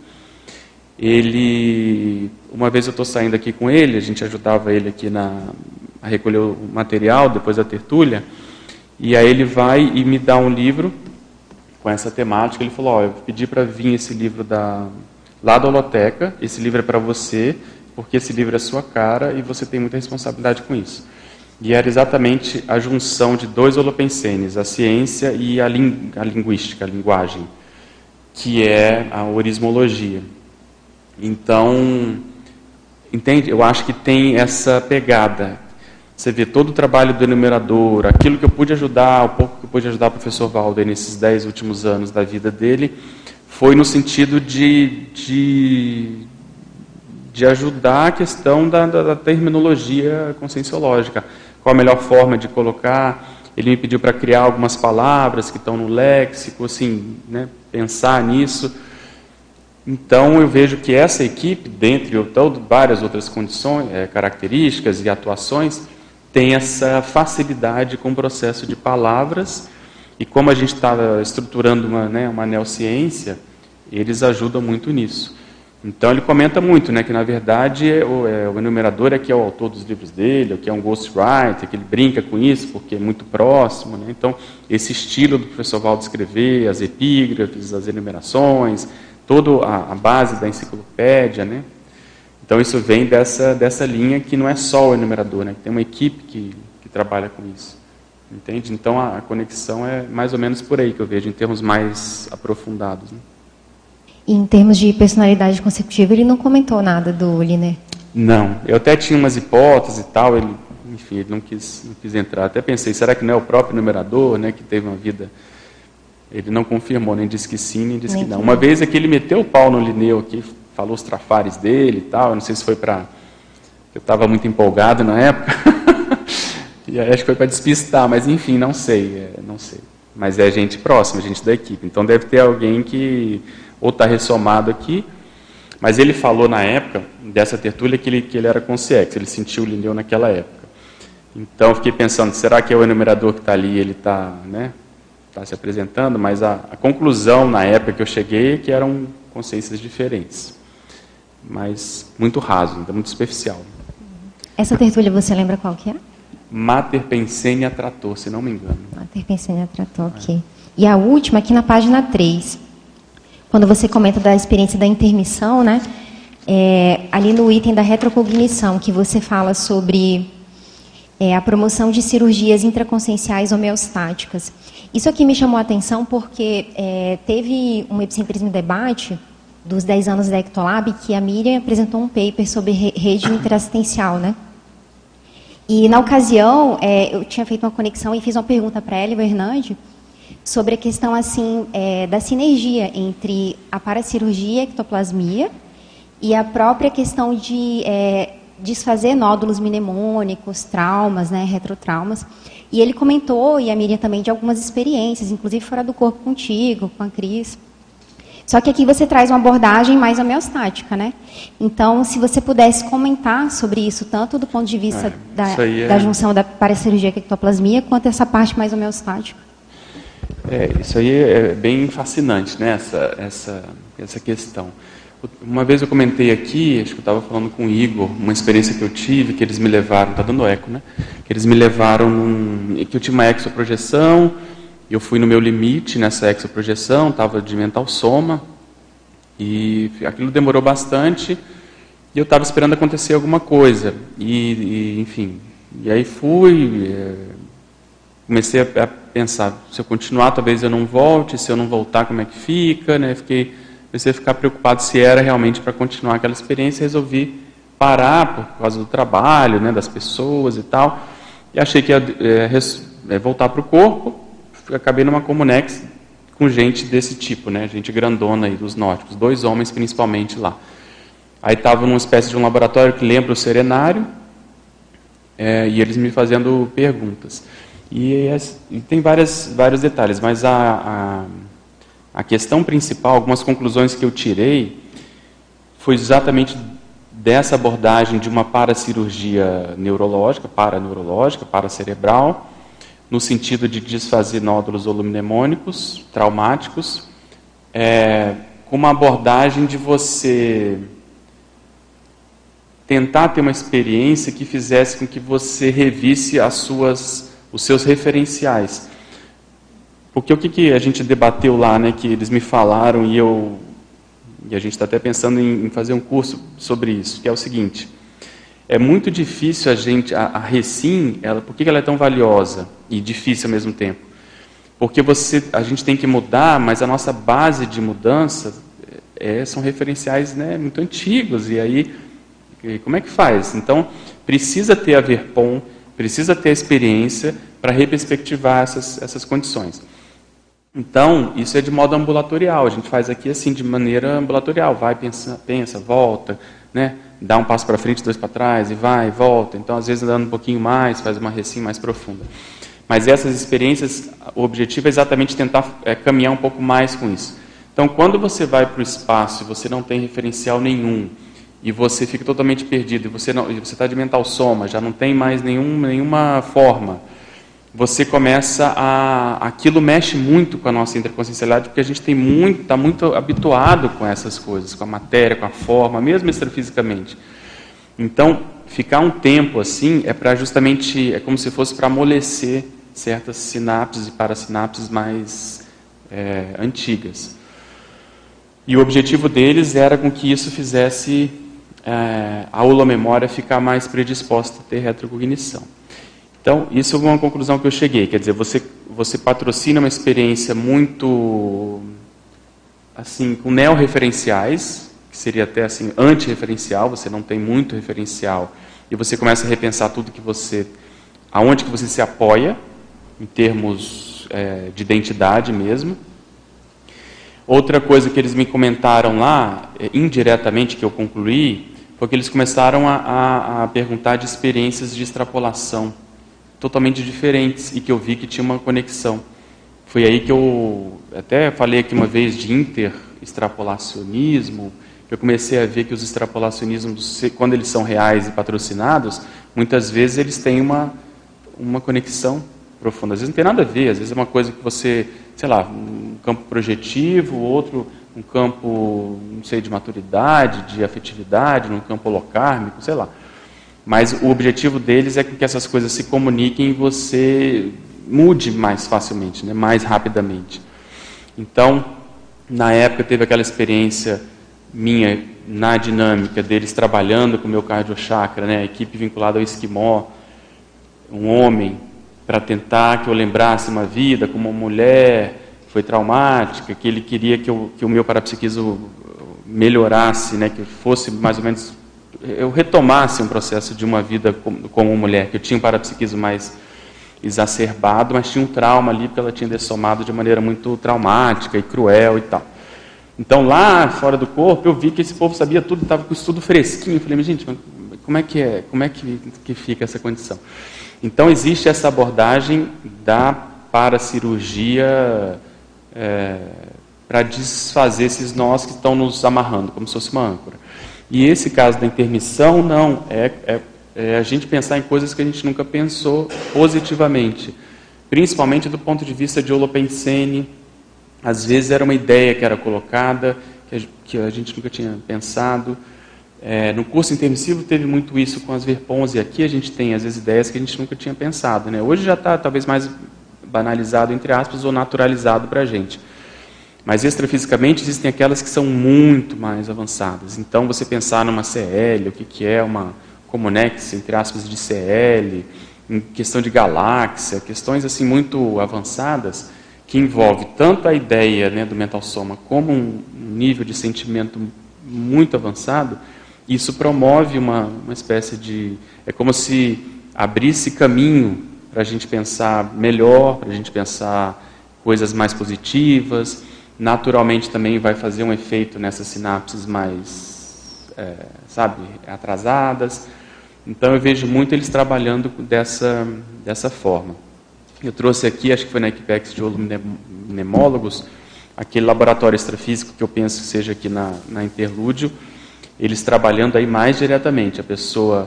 Ele, uma vez eu estou saindo aqui com ele, a gente ajudava ele aqui na, a recolher o material depois da tertúlia, e aí ele vai e me dá um livro com essa temática. Ele falou, ó, eu pedi para vir esse livro da, lá da holoteca, esse livro é para você, porque esse livro é sua cara e você tem muita responsabilidade com isso. E era exatamente a junção de dois holopensenes, a ciência e a, ling, a linguística, a linguagem, que é a orismologia. Então, entende? Eu acho que tem essa pegada. Você vê todo o trabalho do enumerador, aquilo que eu pude ajudar, o pouco que eu pude ajudar o professor Valdo nesses dez últimos anos da vida dele, foi no sentido de, de, de ajudar a questão da, da, da terminologia conscienciológica. Qual a melhor forma de colocar? Ele me pediu para criar algumas palavras que estão no léxico, assim, né, pensar nisso. Então, eu vejo que essa equipe, dentre várias outras condições, é, características e atuações, tem essa facilidade com o processo de palavras, e como a gente está estruturando uma, né, uma neociência, eles ajudam muito nisso. Então, ele comenta muito, né, que, na verdade, é o, é, o enumerador é que é o autor dos livros dele, que é um ghostwriter, que ele brinca com isso, porque é muito próximo, né? Então, esse estilo do professor Valdo escrever, as epígrafes, as enumerações, toda a, a base da enciclopédia, né? Então isso vem dessa, dessa linha que não é só o enumerador, né? Que tem uma equipe que, que trabalha com isso, entende? Então a, a conexão é mais ou menos por aí que eu vejo, em termos mais aprofundados, né? E em termos de personalidade consecutiva, ele não comentou nada do Linné? Não, eu até tinha umas hipóteses e tal, ele, enfim, ele não quis, não quis entrar. Até pensei, será que não é o próprio enumerador, né, que teve uma vida... Ele não confirmou, nem disse que sim, nem disse nem que não. Uma vez é que ele meteu o pau no Linneu aqui, falou os trafares dele e tal, eu não sei se foi para... Eu estava muito empolgado na época, e aí acho que foi para despistar, mas enfim, não sei, é, não sei. Mas é gente próxima, gente da equipe, então deve ter alguém que ou está ressomado aqui, mas ele falou na época, dessa tertúlia, que ele, que ele era consciex, ele sentiu o Linneu naquela época. Então eu fiquei pensando, será que é o enumerador que está ali, ele está, né, tá se apresentando? Mas a, a conclusão na época que eu cheguei é que eram consciências diferentes, mas muito raso, ainda muito superficial. Essa tertúlia você lembra qual que é? Mater Pensenia Trator, se não me engano. Mater Pensenia Trator, ok. É. E a última, aqui na página três, quando você comenta da experiência da intermissão, né? É, ali no item da retrocognição, que você fala sobre é, a promoção de cirurgias intraconscienciais homeostáticas. Isso aqui me chamou a atenção porque é, teve um epicentrismo debate dos dez anos da Ectolab, que a Miriam apresentou um paper sobre rede interassistencial, né? E, na ocasião, é, eu tinha feito uma conexão e fiz uma pergunta para ela e o Hernande sobre a questão, assim, é, da sinergia entre a paracirurgia e a ectoplasmia e a própria questão de é, desfazer nódulos mnemônicos, traumas, né, retrotraumas. E ele comentou, e a Miriam também, de algumas experiências, inclusive fora do corpo contigo, com a Cris. Só que aqui você traz uma abordagem mais homeostática, né? Então, se você pudesse comentar sobre isso, tanto do ponto de vista é, da, é... da junção da paracirurgia com a ectoplasmia, quanto essa parte mais homeostática. É, isso aí é bem fascinante, né? Essa, essa, essa questão. Uma vez eu comentei aqui, acho que eu estava falando com o Igor, uma experiência que eu tive, que eles me levaram, está dando eco, né? Que eles me levaram, num, que eu tive uma exoprojeção. Eu fui no meu limite nessa exoprojeção, estava de mental soma, e aquilo demorou bastante, e eu estava esperando acontecer alguma coisa. E, e enfim, e aí fui, é, comecei a, a pensar, se eu continuar, talvez eu não volte, se eu não voltar, como é que fica, né? Fiquei, comecei a ficar preocupado se era realmente para continuar aquela experiência, resolvi parar por causa do trabalho, né, das pessoas e tal, e achei que ia é, res, é, voltar para o corpo, acabei numa Comunex com gente desse tipo, né, gente grandona aí dos nórdicos, dois homens principalmente lá. Aí estava numa espécie de um laboratório que lembra o Serenário, é, e eles me fazendo perguntas. E, e tem várias, vários detalhes, mas a, a, a questão principal, algumas conclusões que eu tirei, foi exatamente dessa abordagem de uma paracirurgia neurológica, paraneurológica, paracerebral, no sentido de desfazer nódulos voluminemônicos, traumáticos, é, com uma abordagem de você tentar ter uma experiência que fizesse com que você revisse as suas, os seus referenciais. Porque o que, que a gente debateu lá, né, que eles me falaram e eu... E a gente está até pensando em fazer um curso sobre isso, que é o seguinte: é muito difícil a gente, a, a Recim, ela, por que ela é tão valiosa e difícil ao mesmo tempo? Porque você, a gente tem que mudar, mas a nossa base de mudança é, são referenciais, né, muito antigos, e aí, como é que faz? Então, precisa ter a Verpom, precisa ter a experiência para reperspectivar essas, essas condições. Então, isso é de modo ambulatorial, a gente faz aqui assim, de maneira ambulatorial, vai, pensa, pensa volta, né? Dá um passo para frente, dois para trás, e vai, e volta. Então, às vezes, dando um pouquinho mais, faz uma Recim mais profunda. Mas essas experiências, o objetivo é exatamente tentar é, caminhar um pouco mais com isso. Então, quando você vai para o espaço e você não tem referencial nenhum, e você fica totalmente perdido, e você está de mental soma, já não tem mais nenhum, nenhuma forma, você começa a... Aquilo mexe muito com a nossa interconsciencialidade, porque a gente tem muito, está muito habituado com essas coisas, com a matéria, com a forma, mesmo extrafisicamente. Então, ficar um tempo assim é para justamente, é como se fosse para amolecer certas sinapses e parasinapses mais é, antigas. E o objetivo deles era com que isso fizesse é, a holomemória ficar mais predisposta a ter retrocognição. Então, isso é uma conclusão que eu cheguei, quer dizer, você, você patrocina uma experiência muito, assim, com neorreferenciais, que seria até assim, antirreferencial, você não tem muito referencial, e você começa a repensar tudo que você, aonde que você se apoia, em termos é, de identidade mesmo. Outra coisa que eles me comentaram lá, é, indiretamente, que eu concluí, foi que eles começaram a, a, a perguntar de experiências de extrapolação, totalmente diferentes, e que eu vi que tinha uma conexão. Foi aí que eu até falei aqui uma vez de inter-extrapolacionismo, que eu comecei a ver que os extrapolacionismos, quando eles são reais e patrocinados, muitas vezes eles têm uma, uma conexão profunda. Às vezes não tem nada a ver, às vezes é uma coisa que você, sei lá, um campo projetivo, outro um campo, não sei, de maturidade, de afetividade, num campo holocármico, sei lá. Mas o objetivo deles é que essas coisas se comuniquem e você mude mais facilmente, né? Mais rapidamente. Então, na época teve aquela experiência minha na dinâmica deles trabalhando com o meu cardiochakra, né? A equipe vinculada ao esquimó, um homem, para tentar que eu lembrasse uma vida com uma mulher que foi traumática, que ele queria que, eu, que o meu parapsiquismo melhorasse, né? Que fosse mais ou menos... eu retomasse um processo de uma vida como, como mulher, que eu tinha um parapsiquismo mais exacerbado, mas tinha um trauma ali, porque ela tinha dessomado de maneira muito traumática e cruel e tal. Então, lá fora do corpo, eu vi que esse povo sabia tudo, estava com isso tudo fresquinho. Eu falei, mas gente, como é que é? Como é que, que fica essa condição? Então, existe essa abordagem da paracirurgia é, para desfazer esses nós que estão nos amarrando, como se fosse uma âncora. E esse caso da intermissão, não, é, é, é a gente pensar em coisas que a gente nunca pensou positivamente, principalmente do ponto de vista de Holopensene. Às vezes era uma ideia que era colocada, que a, que a gente nunca tinha pensado. É, no curso intermissivo teve muito isso com as Verpons, e aqui a gente tem, às vezes, ideias que a gente nunca tinha pensado, né? Hoje já está, talvez, mais banalizado, entre aspas, ou naturalizado para a gente. Mas extrafisicamente existem aquelas que são muito mais avançadas. Então, você pensar numa C L, o que, que é uma Comunex, entre aspas, de C L, em questão de galáxia, questões assim muito avançadas, que envolve tanto a ideia, né, do mental soma como um nível de sentimento muito avançado. Isso promove uma, uma espécie de... É como se abrisse caminho para a gente pensar melhor, para a gente pensar coisas mais positivas. Naturalmente também vai fazer um efeito nessas sinapses mais, é, sabe, atrasadas. Então eu vejo muito eles trabalhando dessa, dessa forma. Eu trouxe aqui, acho que foi na Equipex de Holomnemólogos, aquele laboratório extrafísico que eu penso que seja aqui na, na Interlúdio, eles trabalhando aí mais diretamente. A pessoa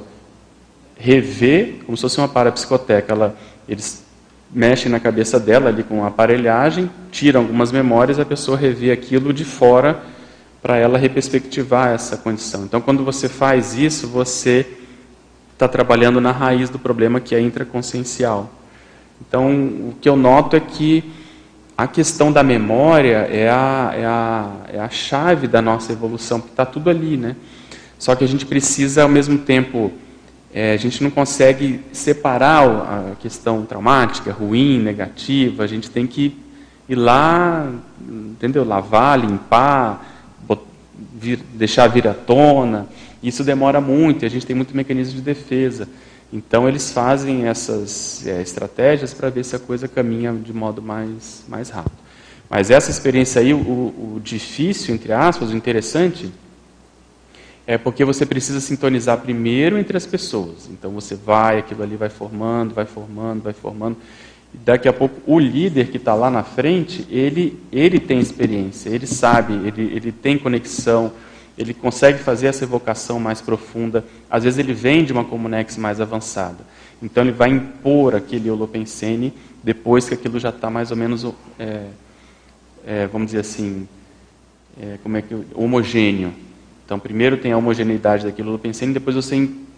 revê, como se fosse uma parapsicoteca, ela, eles mexem na cabeça dela ali com a aparelhagem, tiram algumas memórias, a pessoa revê aquilo de fora para ela reperspectivar essa condição. Então, quando você faz isso, você está trabalhando na raiz do problema, que é intraconsciencial. Então, o que eu noto é que a questão da memória é a, é a, é a chave da nossa evolução, porque está tudo ali, né? Só que a gente precisa, ao mesmo tempo, é, a gente não consegue separar a questão traumática, ruim, negativa, a gente tem que ir lá, entendeu? Lavar, limpar, botar, vir, deixar vir à tona. Isso demora muito e a gente tem muito mecanismo de defesa. Então, eles fazem essas é, estratégias para ver se a coisa caminha de modo mais, mais rápido. Mas essa experiência aí, o, o difícil, entre aspas, o interessante, é porque você precisa sintonizar primeiro entre as pessoas. Então, você vai, aquilo ali vai formando, vai formando, vai formando. E daqui a pouco, o líder que está lá na frente, ele, ele tem experiência, ele sabe, ele, ele tem conexão, ele consegue fazer essa evocação mais profunda. Às vezes ele vem de uma comunex mais avançada. Então ele vai impor aquele holopensene depois que aquilo já está mais ou menos, é, é, vamos dizer assim, é, como é que, homogêneo. Então primeiro tem a homogeneidade daquele holopensene, depois você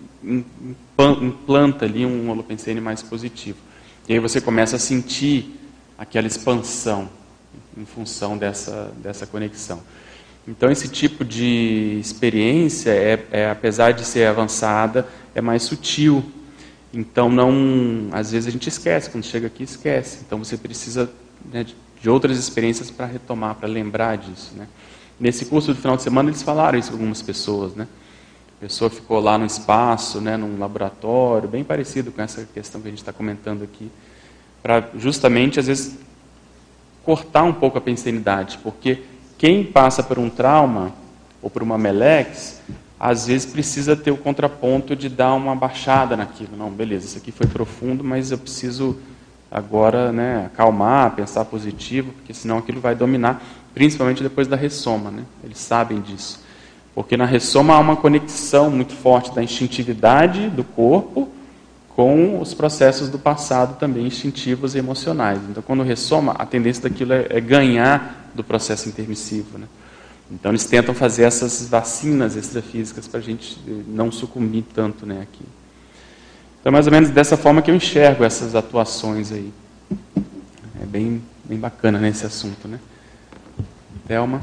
implanta ali um holopensene mais positivo. E aí você começa a sentir aquela expansão em função dessa, dessa conexão. Então, esse tipo de experiência, é, é, apesar de ser avançada, é mais sutil. Então, não, às vezes a gente esquece, quando chega aqui, esquece. Então, você precisa, né, de, de outras experiências para retomar, para lembrar disso, né? Nesse curso do final de semana, eles falaram isso com algumas pessoas, né? A pessoa ficou lá no espaço, né, num laboratório, bem parecido com essa questão que a gente está comentando aqui, para justamente, às vezes, cortar um pouco a pensenidade, porque quem passa por um trauma, ou por uma melex, às vezes precisa ter o contraponto de dar uma baixada naquilo. Não, beleza, isso aqui foi profundo, mas eu preciso agora, né, acalmar, pensar positivo, porque senão aquilo vai dominar, principalmente depois da ressoma, né? Eles sabem disso. Porque na ressoma há uma conexão muito forte da instintividade do corpo com os processos do passado também instintivos e emocionais. Então, quando ressoma, a tendência daquilo é, é ganhar do processo intermissivo, né? Então, eles tentam fazer essas vacinas extrafísicas para a gente não sucumbir tanto, né, aqui. Então, mais ou menos dessa forma que eu enxergo essas atuações aí. É bem, bem bacana nesse assunto, né? Thelma?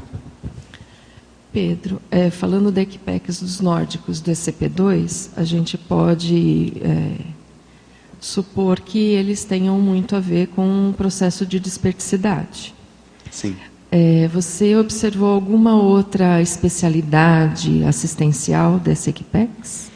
Pedro, é, falando da Equipex dos nórdicos do E C P dois, a gente pode é, supor que eles tenham muito a ver com o processo de desperticidade. Sim. É, você observou alguma outra especialidade assistencial dessa Equipex?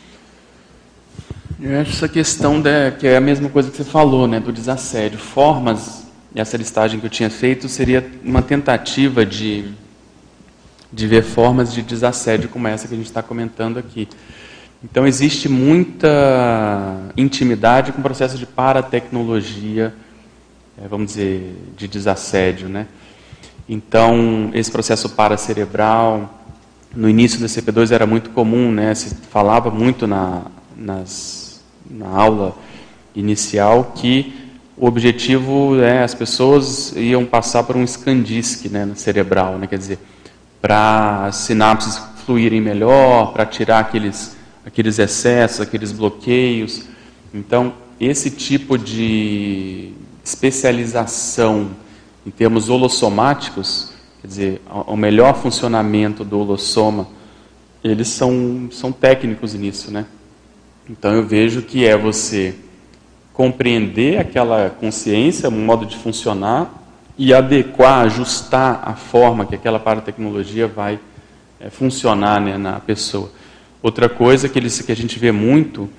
Eu acho essa questão de, que é a mesma coisa que você falou, né, do desassédio. Formas, e essa listagem que eu tinha feito seria uma tentativa de, de ver formas de desassédio como essa que a gente está comentando aqui. Então, existe muita intimidade com o processo de paratecnologia, é, vamos dizer, de desassédio, né? Então, esse processo paracerebral, no início do E C P dois era muito comum, né? Se falava muito na, nas, na aula inicial que o objetivo é as pessoas iam passar por um Skandisk, né, no cerebral, né? Quer dizer, para as sinapses fluírem melhor, para tirar aqueles, aqueles excessos, aqueles bloqueios. Então, esse tipo de especialização em termos holossomáticos, quer dizer, o melhor funcionamento do holossoma, eles são, são técnicos nisso, né? Então eu vejo que é você compreender aquela consciência, um modo de funcionar, e adequar, ajustar a forma que aquela paratecnologia vai é, funcionar, né, na pessoa. Outra coisa que, eles, que a gente vê muito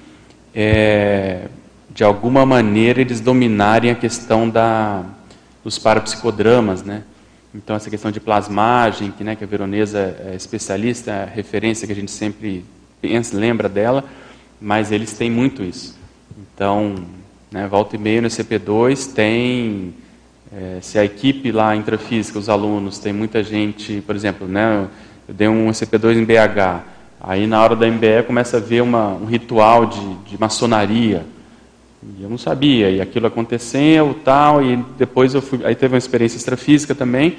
é, de alguma maneira, eles dominarem a questão da, dos parapsicodramas, né? Então, essa questão de plasmagem, que, né, que a Veronesa é especialista, é a referência que a gente sempre pensa, lembra dela, mas eles têm muito isso. Então, né, volta e meia no E C P dois tem, é, se a equipe lá intrafísica, os alunos, tem muita gente, por exemplo, né, eu dei um E C P dois em B H, aí na hora da M B E começa a ver uma, um ritual de, de maçonaria, e eu não sabia, e aquilo aconteceu, tal, e depois eu fui, aí teve uma experiência extrafísica também.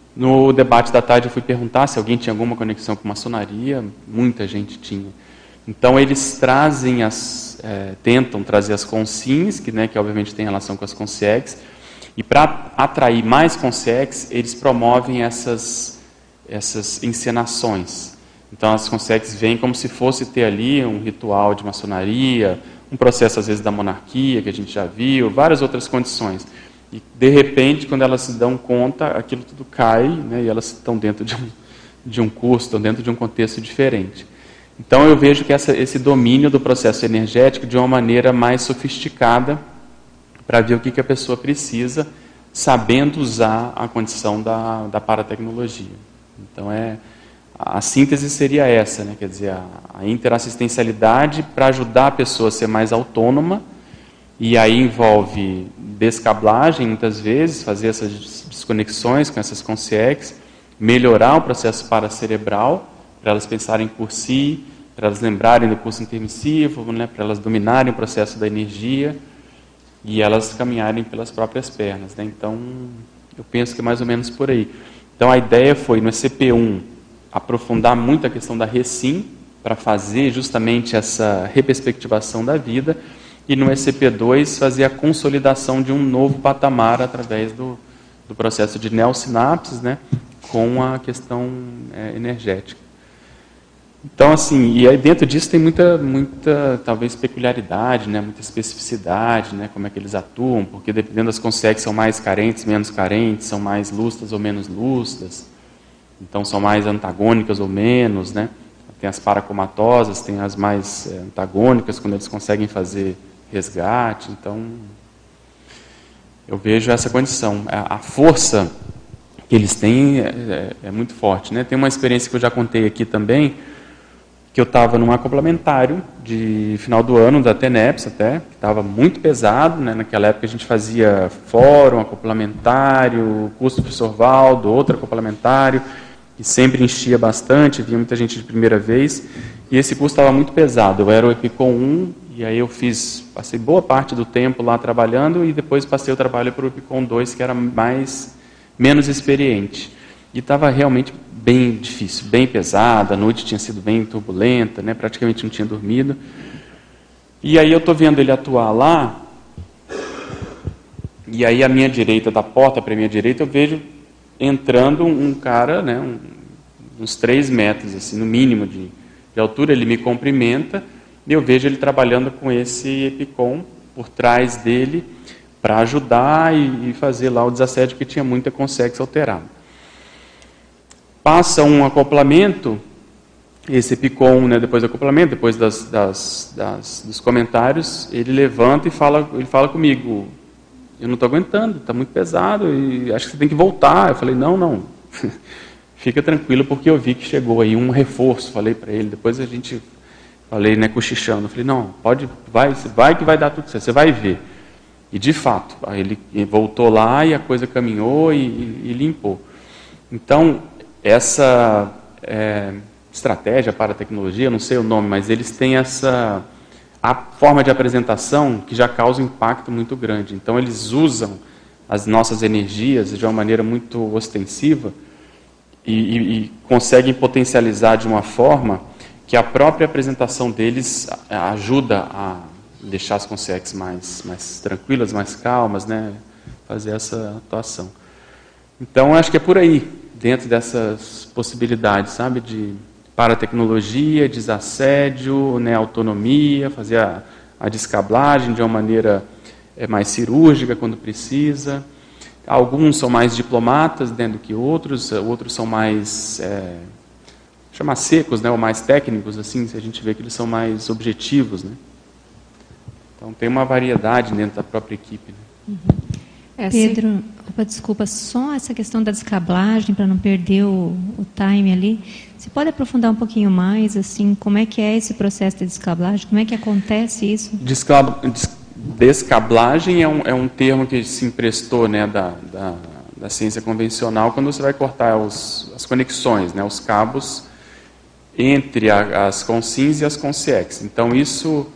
No debate da tarde eu fui perguntar se alguém tinha alguma conexão com maçonaria, muita gente tinha. Então eles trazem as, é, tentam trazer as consciências, que, né, que obviamente tem relação com as consciex, e para atrair mais consciex, eles promovem essas, essas encenações. Então as consciex vêm como se fosse ter ali um ritual de maçonaria, um processo às vezes da monarquia, que a gente já viu, várias outras condições. E de repente, quando elas se dão conta, aquilo tudo cai, né, e elas estão dentro de um, de um curso, estão dentro de um contexto diferente. Então eu vejo que essa, esse domínio do processo energético de uma maneira mais sofisticada, para ver o que, que a pessoa precisa, sabendo usar a condição da, da paratecnologia. Então é... A síntese seria essa, né? Quer dizer, a, a interassistencialidade para ajudar a pessoa a ser mais autônoma, e aí envolve descablagem, muitas vezes, fazer essas desconexões com essas consciex, melhorar o processo paracerebral, para elas pensarem por si, para elas lembrarem do curso intermissivo, né? Para elas dominarem o processo da energia, e elas caminharem pelas próprias pernas, né? Então, eu penso que é mais ou menos por aí. Então, a ideia foi, no E C P um, aprofundar muito a questão da Recim, para fazer justamente essa reperspectivação da vida, e no E C P dois fazer a consolidação de um novo patamar através do, do processo de neosinapses, né, com a questão é, energética. Então, assim, e aí dentro disso tem muita, muita talvez, peculiaridade, né, muita especificidade, né, como é que eles atuam, porque dependendo das consciex são mais carentes, menos carentes, são mais lúcidas ou menos lúcidas. Então, são mais antagônicas ou menos, né? Tem as paracomatosas, tem as mais é, antagônicas, quando eles conseguem fazer resgate. Então, eu vejo essa condição. A, a força que eles têm é, é, é muito forte, né? Tem uma experiência que eu já contei aqui também, que eu estava num acoplamentário de final do ano, da TENEPS até, que estava muito pesado, né? Naquela época a gente fazia fórum, acoplamentário, curso do professor Valdo, outro acoplamentário, e sempre enchia bastante, vinha muita gente de primeira vez, e esse curso estava muito pesado. Eu era o EPICOM um, e aí eu fiz, passei boa parte do tempo lá trabalhando, e depois passei o trabalho para o EPICOM dois, que era mais, menos experiente. E estava realmente bem difícil, bem pesado, a noite tinha sido bem turbulenta, né, praticamente não tinha dormido. E aí eu estou vendo ele atuar lá, e aí à minha direita, da porta para a minha direita, eu vejo entrando um cara, né, um, uns três metros, assim, no mínimo de, de altura, ele me cumprimenta, e eu vejo ele trabalhando com esse EPICOM por trás dele, para ajudar e, e fazer lá o desassédio, que tinha muita consciex alterada. Passa um acoplamento, esse EPICOM, né, depois do acoplamento, depois das, das, das, dos comentários, ele levanta e fala, ele fala comigo: eu não estou aguentando, está muito pesado, e acho que você tem que voltar. Eu falei: não, não, fica tranquilo, porque eu vi que chegou aí um reforço, falei para ele, depois a gente, falei, né, cochichando, eu falei: não, pode, vai, vai que vai dar tudo certo, você vai ver. E de fato, aí ele voltou lá e a coisa caminhou e, e, e limpou. Então, essa é, estratégia para a tecnologia, não sei o nome, mas eles têm essa... a forma de apresentação que já causa um impacto muito grande. Então, eles usam as nossas energias de uma maneira muito ostensiva e, e, e conseguem potencializar de uma forma que a própria apresentação deles ajuda a deixar as consciex mais, mais tranquilas, mais calmas, né? Fazer essa atuação. Então, acho que é por aí, dentro dessas possibilidades, sabe, de paratecnologia, desassédio, né, autonomia, fazer a, a descablagem de uma maneira é mais cirúrgica quando precisa. Alguns são mais diplomatas, né, do que outros, outros são mais, é, chamar secos, né, ou mais técnicos, assim, se a gente vê que eles são mais objetivos, né. Então tem uma variedade dentro da própria equipe. Né? Uhum. É, Pedro, opa, desculpa, só essa questão da descablagem, para não perder o, o time ali, você pode aprofundar um pouquinho mais, assim, como é que é esse processo de descablagem, como é que acontece isso? Descab Descablagem é um, é um termo que se emprestou, né, da, da, da ciência convencional, quando você vai cortar os, as conexões, né, os cabos entre a, as consins e as consiex. Então isso...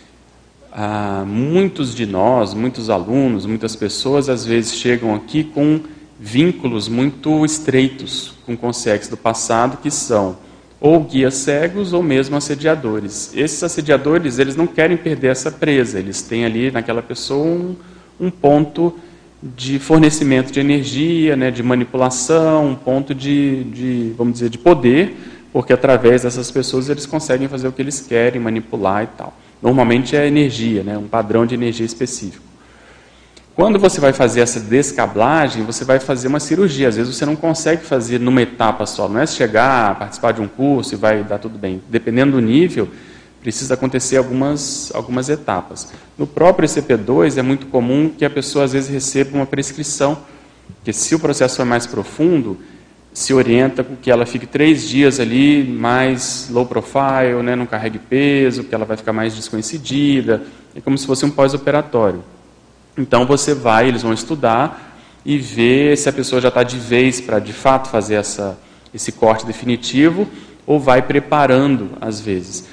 Ah, muitos de nós, muitos alunos, muitas pessoas, às vezes chegam aqui com vínculos muito estreitos com consiex do passado, que são ou guias cegos ou mesmo assediadores. Esses assediadores, eles não querem perder essa presa, eles têm ali naquela pessoa um, um ponto de fornecimento de energia, né, de manipulação, um ponto de, de, vamos dizer, de poder, porque através dessas pessoas eles conseguem fazer o que eles querem, manipular e tal. Normalmente é energia, né? Um padrão de energia específico. Quando você vai fazer essa descablagem, você vai fazer uma cirurgia. Às vezes você não consegue fazer numa etapa só. Não é chegar, participar de um curso e vai dar tudo bem. Dependendo do nível, precisa acontecer algumas, algumas etapas. No próprio E C P dois é muito comum que a pessoa às vezes receba uma prescrição, porque se o processo for mais profundo, se orienta com que ela fique três dias ali mais low profile, né, não carregue peso, que ela vai ficar mais desconhecida, é como se fosse um pós-operatório. Então você vai, eles vão estudar e ver se a pessoa já está de vez para de fato fazer essa, esse corte definitivo, ou vai preparando às vezes.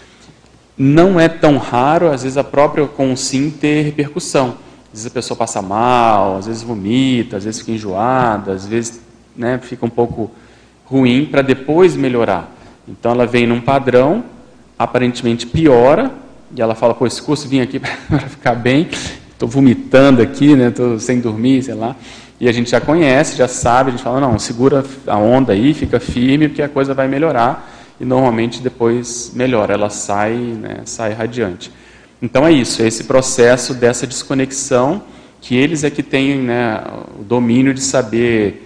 Não é tão raro, às vezes a própria consim ter repercussão. Às vezes a pessoa passa mal, às vezes vomita, às vezes fica enjoada, às vezes... Né, fica um pouco ruim para depois melhorar. Então ela vem num padrão, aparentemente piora, e ela fala, pô, esse curso vim aqui para ficar bem, estou vomitando aqui, né, estou sem dormir, sei lá. E a gente já conhece, já sabe, a gente fala, não, segura a onda aí, fica firme, porque a coisa vai melhorar, e normalmente depois melhora, ela sai, né, sai radiante. Então é isso, é esse processo dessa desconexão, que eles é que têm, né, o domínio de saber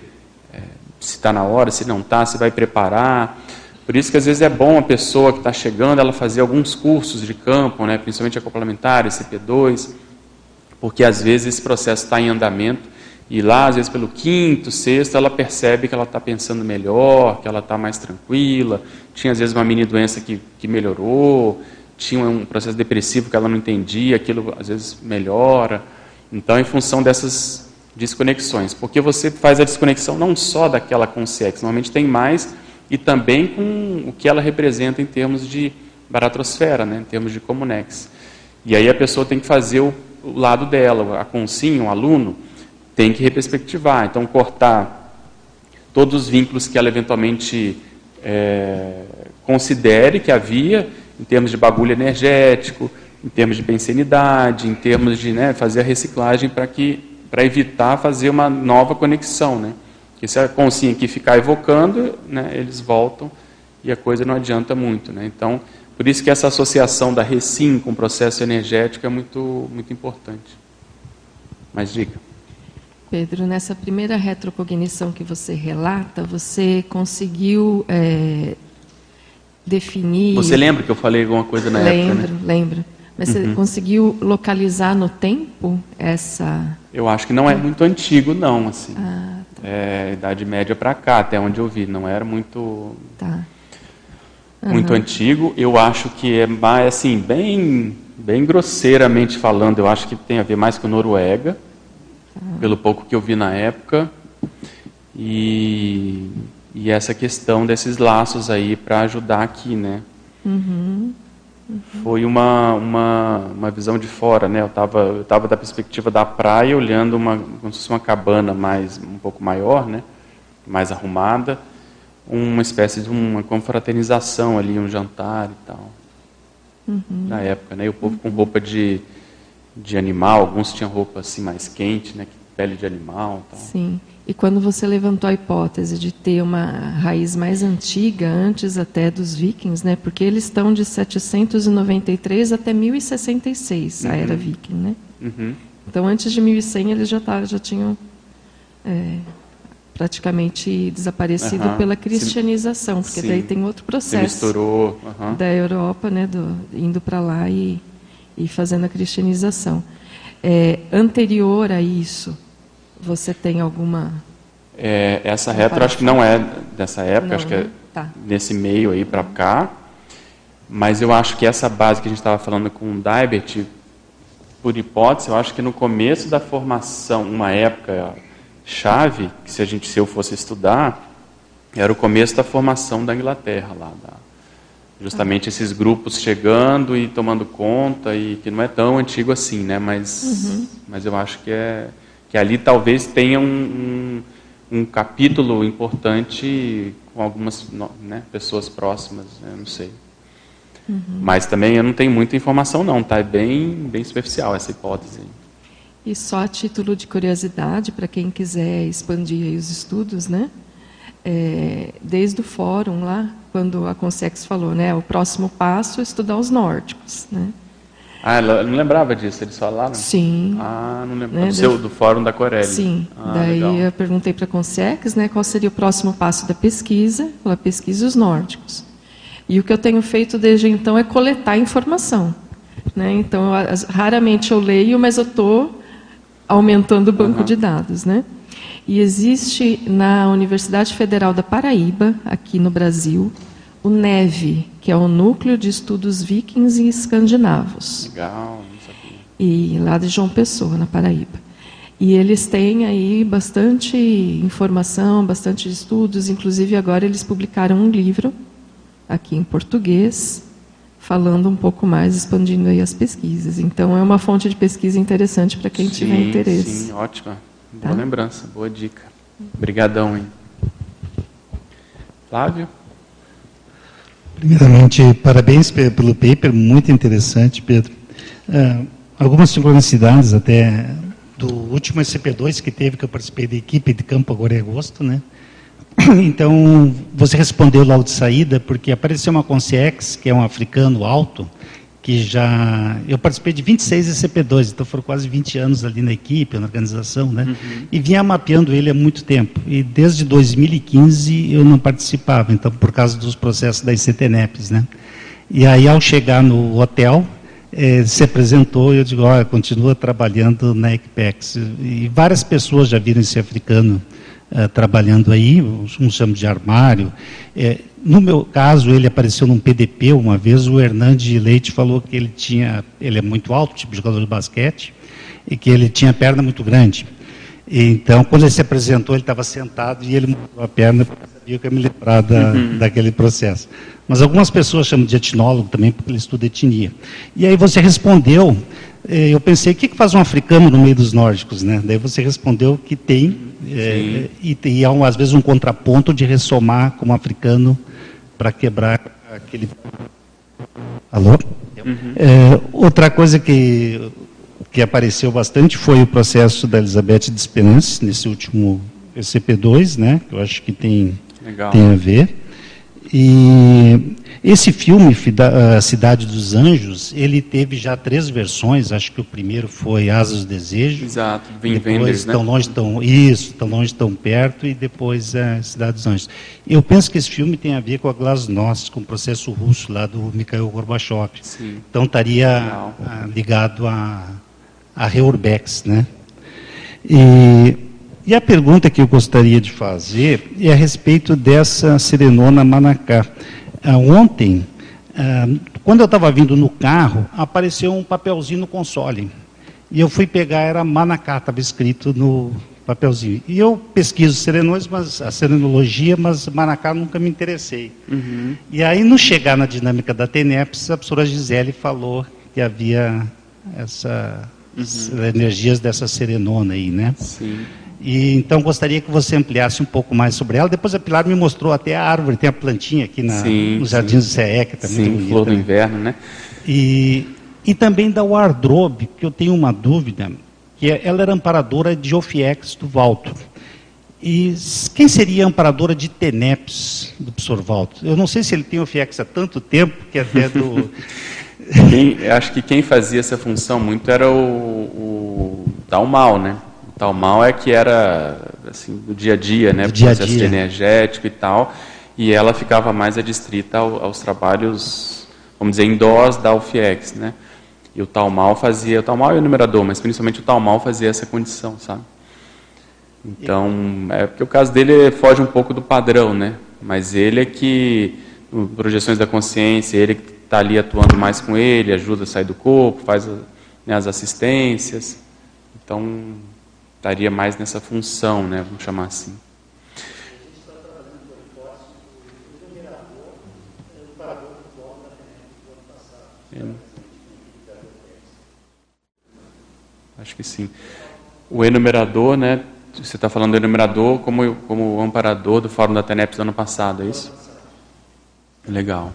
se está na hora, se não está, se vai preparar. Por isso que às vezes é bom a pessoa que está chegando, ela fazer alguns cursos de campo, né, principalmente a complementar, E C P dois, porque às vezes esse processo está em andamento, e lá, às vezes pelo quinto, sexto, ela percebe que ela está pensando melhor, que ela está mais tranquila, tinha às vezes uma mini doença que, que melhorou, tinha um processo depressivo que ela não entendia, aquilo às vezes melhora. Então, em função dessas desconexões, porque você faz a desconexão não só daquela consiex, normalmente tem mais, e também com o que ela representa em termos de baratrosfera, né, em termos de comunex. E aí a pessoa tem que fazer o, o lado dela, a consim, o aluno, tem que reperspectivar, então cortar todos os vínculos que ela eventualmente é, considere que havia, em termos de bagulho energético, em termos de pensenidade, em termos de, né, fazer a reciclagem para que para evitar fazer uma nova conexão, né? Porque se a consciência aqui ficar evocando, né, eles voltam e a coisa não adianta muito, né? Então, por isso que essa associação da recim com o processo energético é muito, muito importante. Mas diga. Pedro, nessa primeira retrocognição que você relata, você conseguiu é, definir... Você lembra que eu falei alguma coisa na lembro, época, né? Lembro, lembro. Mas você uhum. conseguiu localizar no tempo essa... Eu acho que não é muito antigo, não, assim. Ah, tá. É Idade Média para cá, até onde eu vi. Não era muito... Tá. Uhum. Muito antigo. Eu acho que é mais, assim, bem, bem grosseiramente falando, eu acho que tem a ver mais com Noruega, uhum. pelo pouco que eu vi na época. E, e essa questão desses laços aí para ajudar aqui, né? Uhum. Uhum. Foi uma, uma, uma visão de fora, né? Eu estava eu tava da perspectiva da praia, olhando uma, como se fosse uma cabana mais, um pouco maior, né? Mais arrumada, uma espécie de uma confraternização ali, um jantar e tal. Uhum. Na época, né? E o povo com roupa de, de animal, alguns tinham roupa assim mais quente, né? Pele de animal e tal. Sim. E quando você levantou a hipótese de ter uma raiz mais antiga, antes até dos vikings, né? Porque eles estão de setecentos e noventa e três até mil e sessenta e seis, uhum. a era viking, né? Uhum. Então, antes de mil e cem, eles já, tá, já tinham é, praticamente desaparecido uhum. pela cristianização, porque Sim. daí tem outro processo. Se misturou. Uhum. Da Europa, né, do, indo para lá e, e fazendo a cristianização. É, anterior a isso, você tem alguma... É, essa retro, acho que não é dessa época, não, acho que é tá. nesse meio aí para cá. Mas eu acho que essa base que a gente estava falando com o Daibert, por hipótese, eu acho que no começo da formação, uma época chave, que se, a gente, se eu fosse estudar, era o começo da formação da Inglaterra, lá, da, justamente esses grupos chegando e tomando conta, e que não é tão antigo assim, né? Mas, uhum. mas eu acho que, é, que ali talvez tenha um, um, um capítulo importante com algumas, né, pessoas próximas, eu não sei. Uhum. Mas também eu não tenho muita informação não, tá? É bem, bem superficial essa hipótese. E só a título de curiosidade, para quem quiser expandir aí os estudos, né? É, desde o fórum lá, quando a Consex falou, né? O próximo passo é estudar os nórdicos, né? Ah, eu não lembrava disso, eles falaram? Sim. Ah, não lembrava. Né? Do, seu, do fórum da Corelli. Sim. Ah, daí legal. eu perguntei para a Consex, né? Qual seria o próximo passo da pesquisa? Ela pesquisa os nórdicos. E o que eu tenho feito desde então é coletar informação, né? Então, eu, raramente eu leio, mas eu estou aumentando o banco uhum. de dados, né? E existe na Universidade Federal da Paraíba, aqui no Brasil, o NEV, que é o Núcleo de Estudos Vikings e Escandinavos. Legal, não sabia. E lá de João Pessoa, na Paraíba. E eles têm aí bastante informação, bastante estudos, inclusive agora eles publicaram um livro aqui em português, falando um pouco mais, expandindo aí as pesquisas. Então, é uma fonte de pesquisa interessante para quem sim, tiver interesse. Sim, ótima. Tá? Boa lembrança, boa dica. Obrigadão, hein? Flávio? Primeiramente, parabéns pelo paper, muito interessante, Pedro. Uh, algumas sincronicidades até do último S C P dois que teve, que eu participei da equipe de campo agora em agosto, né? Então, você respondeu logo de saída, porque apareceu uma Consex, que é um africano alto, que já... Eu participei de vinte e seis S C P dois, então foram quase vinte anos ali na equipe, na organização, né? Uhum. E vinha mapeando ele há muito tempo. E desde dois mil e quinze eu não participava, então, por causa dos processos das C T N E Ps, né? E aí, ao chegar no hotel, eh, se apresentou e eu digo, olha, continua trabalhando na Equipex. E várias pessoas já viram esse africano Uh, trabalhando aí, um chama de armário. É, no meu caso, ele apareceu num P D P uma vez, o Hernande Leite falou que ele tinha, ele é muito alto, tipo jogador de basquete, e que ele tinha perna muito grande. E, então, quando ele se apresentou, ele estava sentado e ele mostrou a perna, porque sabia que eu ia me lembrar da, uhum. daquele processo. Mas algumas pessoas chamam de etnólogo também, porque ele estuda etnia. E aí você respondeu, eu pensei, o que faz um africano no meio dos nórdicos, né? Daí você respondeu que tem, é, e, e há um, às vezes um contraponto de ressomar como africano para quebrar aquele... Alô? Uhum. É, outra coisa que, que apareceu bastante foi o processo da Elizabeth de Sperança, nesse último S C P dois, né? Que eu acho que tem, tem a ver. E esse filme, A Cidade dos Anjos, ele teve já três versões, acho que o primeiro foi Asas do Desejo. Exato, Wim depois Wenders, Tão né? Longe, tão, Isso, Tão Longe, Tão Perto, e depois a Cidade dos Anjos. Eu penso que esse filme tem a ver com a Glasnost, com o processo russo lá do Mikhail Gorbachev. Sim. Então estaria a, ligado a, a Reurbex, né? E... E a pergunta que eu gostaria de fazer é a respeito dessa serenona Manacá. Ah, ontem, ah, quando eu estava vindo no carro, apareceu um papelzinho no console. E eu fui pegar, era Manacá, estava escrito no papelzinho. E eu pesquiso serenões, mas, a serenologia, mas Manacá nunca me interessei. Uhum. E aí, no chegar na dinâmica da T N E P S, a professora Gisele falou que havia essa, uhum. energias dessa serenona aí, né? Sim. E, então, gostaria que você ampliasse um pouco mais sobre ela. Depois a Pilar me mostrou até a árvore, tem a plantinha aqui na, sim, nos Jardins sim. do C E E, que está muito bonita. Sim, flor do inverno, né? E, e também da Wardrobe, que eu tenho uma dúvida, que é, ela era amparadora de Ophiex do Valto. E quem seria a amparadora de T N E P S do professor Valto? Eu não sei se ele tem Ophiex há tanto tempo, que até do... Quem, acho que quem fazia essa função muito era o... o... tal mal, né? O tal mal é que era assim, do dia a dia, né? Do dia a processo dia. energético e tal, e ela ficava mais adstrita ao, aos trabalhos, vamos dizer, indoors da U F I E X, né? E o tal mal fazia, o tal mal é o enumerador, mas principalmente o tal mal fazia essa condição, sabe? Então, é porque o caso dele foge um pouco do padrão, né? Mas ele é que, no Projeções da Consciência, ele que está ali atuando mais com ele, ajuda a sair do corpo, faz, né, as assistências. Então, estaria mais nessa função, né? Vamos chamar assim. É. Acho que sim. O enumerador, né? Você está falando do enumerador como, como amparador do Fórum da TENEPS do ano passado, é isso? Legal.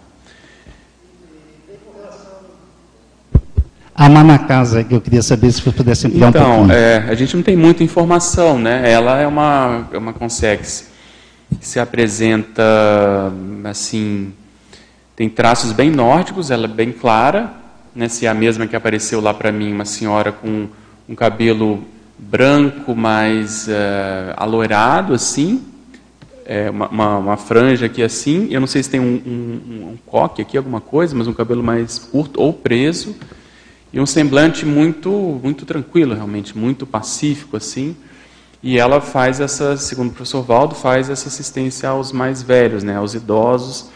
A Manacasa, que eu queria saber se você pudesse ampliar então, um pouquinho. É, a gente não tem muita informação, né? Ela é uma, é uma consex que se apresenta, assim, tem traços bem nórdicos, ela é bem clara, né? Se é a mesma que apareceu lá para mim, uma senhora com um cabelo branco, mais uh, alourado, assim, é, uma, uma, uma franja aqui assim, eu não sei se tem um, um, um coque aqui, alguma coisa, mas um cabelo mais curto ou preso, e um semblante muito, muito tranquilo, realmente, muito pacífico, assim, e ela faz essa, segundo o professor Valdo, faz essa assistência aos mais velhos, né, aos idosos,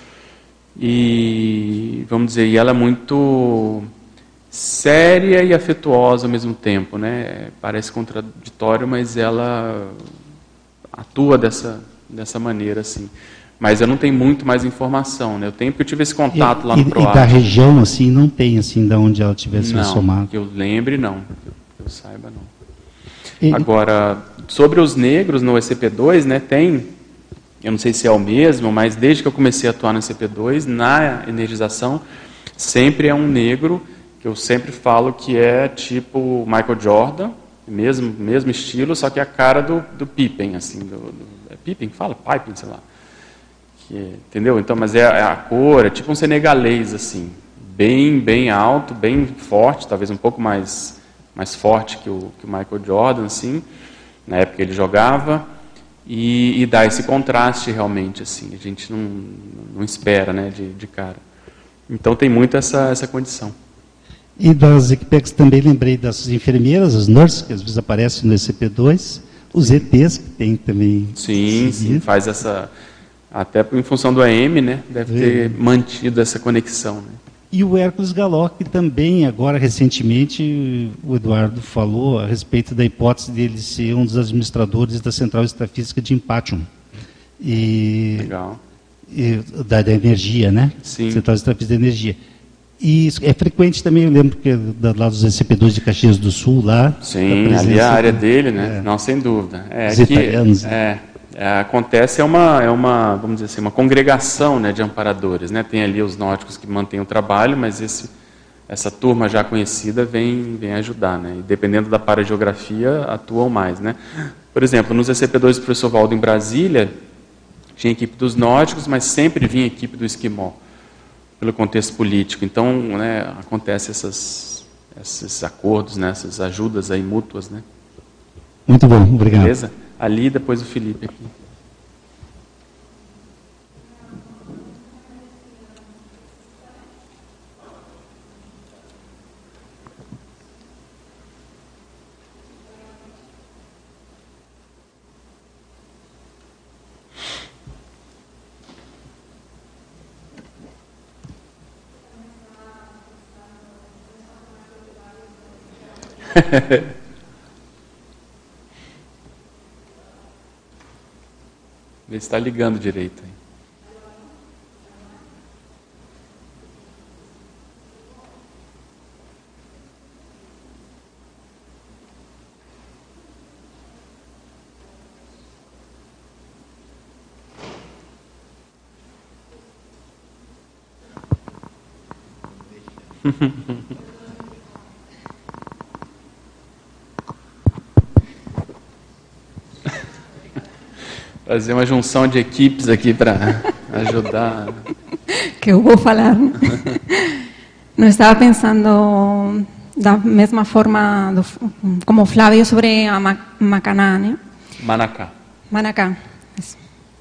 e, vamos dizer, e ela é muito séria e afetuosa ao mesmo tempo, né? Parece contraditório, mas ela atua dessa, dessa maneira, assim. Mas eu não tenho muito mais informação, né? Eu tenho porque eu tive esse contato e, lá no e, PROAD. E da região, assim, não tem, assim, de onde ela tivesse não, somado? que eu lembre, não. Que eu saiba, não. E, Agora, sobre os negros no E C P dois, né, tem, eu não sei se é o mesmo, mas desde que eu comecei a atuar no E C P dois, na energização, sempre é um negro, que eu sempre falo que é tipo Michael Jordan, mesmo, mesmo estilo, só que a cara do, do Pippen, assim, do, do, é Pippen? Fala? Pippen, sei lá. Que, entendeu? Então, mas é, é a cor, é tipo um senegalês, assim, bem, bem alto, bem forte, talvez um pouco mais, mais forte que o, que o Michael Jordan, assim, na época que ele jogava, e, e dá esse contraste realmente, assim, a gente não, não espera, né, de, de cara. Então tem muito essa, essa condição. E das equipes também lembrei das enfermeiras, as nurses, que às vezes aparecem no E C P dois, os E Ts, que tem também. Sim, sim, faz essa. Até em função do A M, né? Deve ter é. mantido essa conexão. Né? E o Hércules Galó, que também, agora recentemente, o Eduardo falou a respeito da hipótese dele ser um dos administradores da Central Extrafísica de Impatium. E, Legal. E, da, da energia, né? Sim. Central Extrafísica de Energia. E isso é frequente também, eu lembro que lá dos E C P dois de Caxias do Sul, lá... Sim, ali é a área dele, né? É. Não, sem dúvida. É, Os que, italianos. É, é, acontece, é uma, é uma, vamos dizer assim, uma congregação, né, de amparadores, né? Tem ali os nórdicos que mantêm o trabalho, mas esse, essa turma já conhecida vem, vem ajudar, né? E dependendo da parageografia, atuam mais, né? Por exemplo, nos E C P dois do professor Valdo em Brasília, tinha equipe dos nórdicos, mas sempre vinha equipe do esquimó, pelo contexto político. Então, né, acontece essas, esses acordos, né, essas ajudas aí mútuas, né? Muito bom, obrigado. Beleza? Ali, depois o Felipe aqui. Ele está ligando direito. Hein? Fazer uma junção de equipes aqui para ajudar. Que eu vou falar. Não estava pensando da mesma forma do, como o Flávio sobre a Macaná, né? Manacá. Manacá. Isso.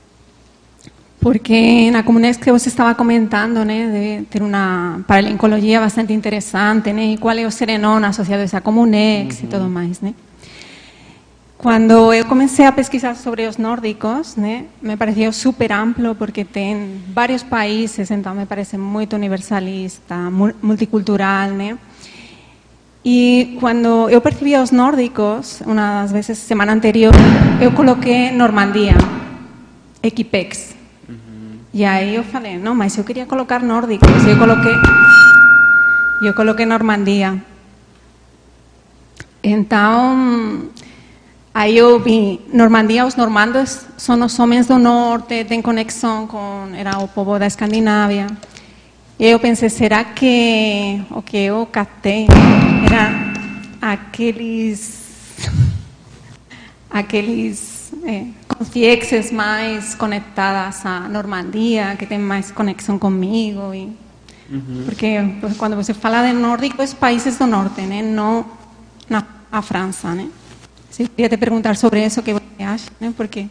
Porque na Comunex que você estava comentando, né, de ter uma paleoncologia bastante interessante, né, e qual é o serenón associado a essa Comunex uhum. e tudo mais, né? Quando eu comecei a pesquisar sobre os nórdicos, né, me pareceu super amplo porque tem vários países, então me parece muito universalista, multicultural, né? E quando eu percebi os nórdicos, uma das vezes semana anterior, eu coloquei Normandia, Equipex. Uhum. E aí eu falei, não, mas eu queria colocar nórdicos, eu coloquei, eu coloquei Normandia. Então, aí eu vi, Normandia, os normandos são os homens do norte, têm conexão com, era o povo da Escandinávia. E eu pensei, será que o que eu catei era aqueles, aqueles é, consciências mais conectadas à Normandia, que têm mais conexão comigo? E, uhum. Porque quando você fala de nórdico, os países do norte, né? Não na, a França, né? Eu queria te perguntar sobre isso, o que você acha, né? Porque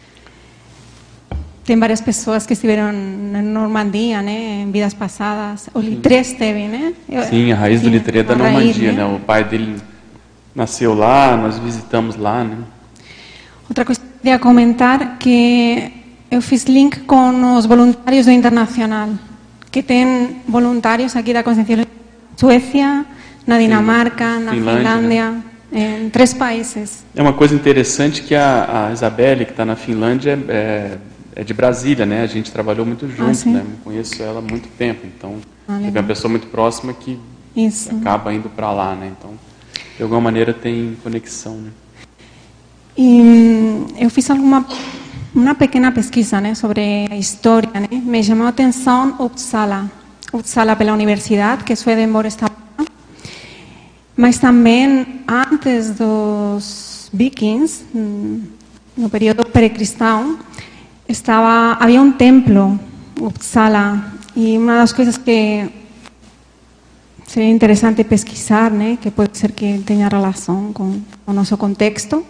tem várias pessoas que estiveram na Normandia, né, em vidas passadas. O Littré esteve, né? Eu, sim, a raiz do Littré é da raiz, Normandia, né? né? O pai dele nasceu lá, nós visitamos lá, né? Outra coisa que eu queria comentar que eu fiz link com os voluntários do Internacional, que tem voluntários aqui da Conscienciologia na Suécia, na Dinamarca, sim. na Finlândia, Finlândia né? Em três países. É uma coisa interessante que a, a Isabelle, que está na Finlândia, é, é de Brasília, né? A gente trabalhou muito junto, ah, né? Eu conheço ela há muito tempo, então ah, é uma pessoa muito próxima que Isso. acaba indo para lá, né? Então, de alguma maneira tem conexão, né? E eu fiz alguma uma pequena pesquisa, né, sobre a história, né? Me chamou a atenção Uppsala, Uppsala pela universidade, que Swedenborg estava, mas também antes dos vikings, no período pré-cristão, estava havia um templo, Uppsala, e uma das coisas que seria interessante pesquisar, né, que pode ser que tenha relação com o nosso contexto.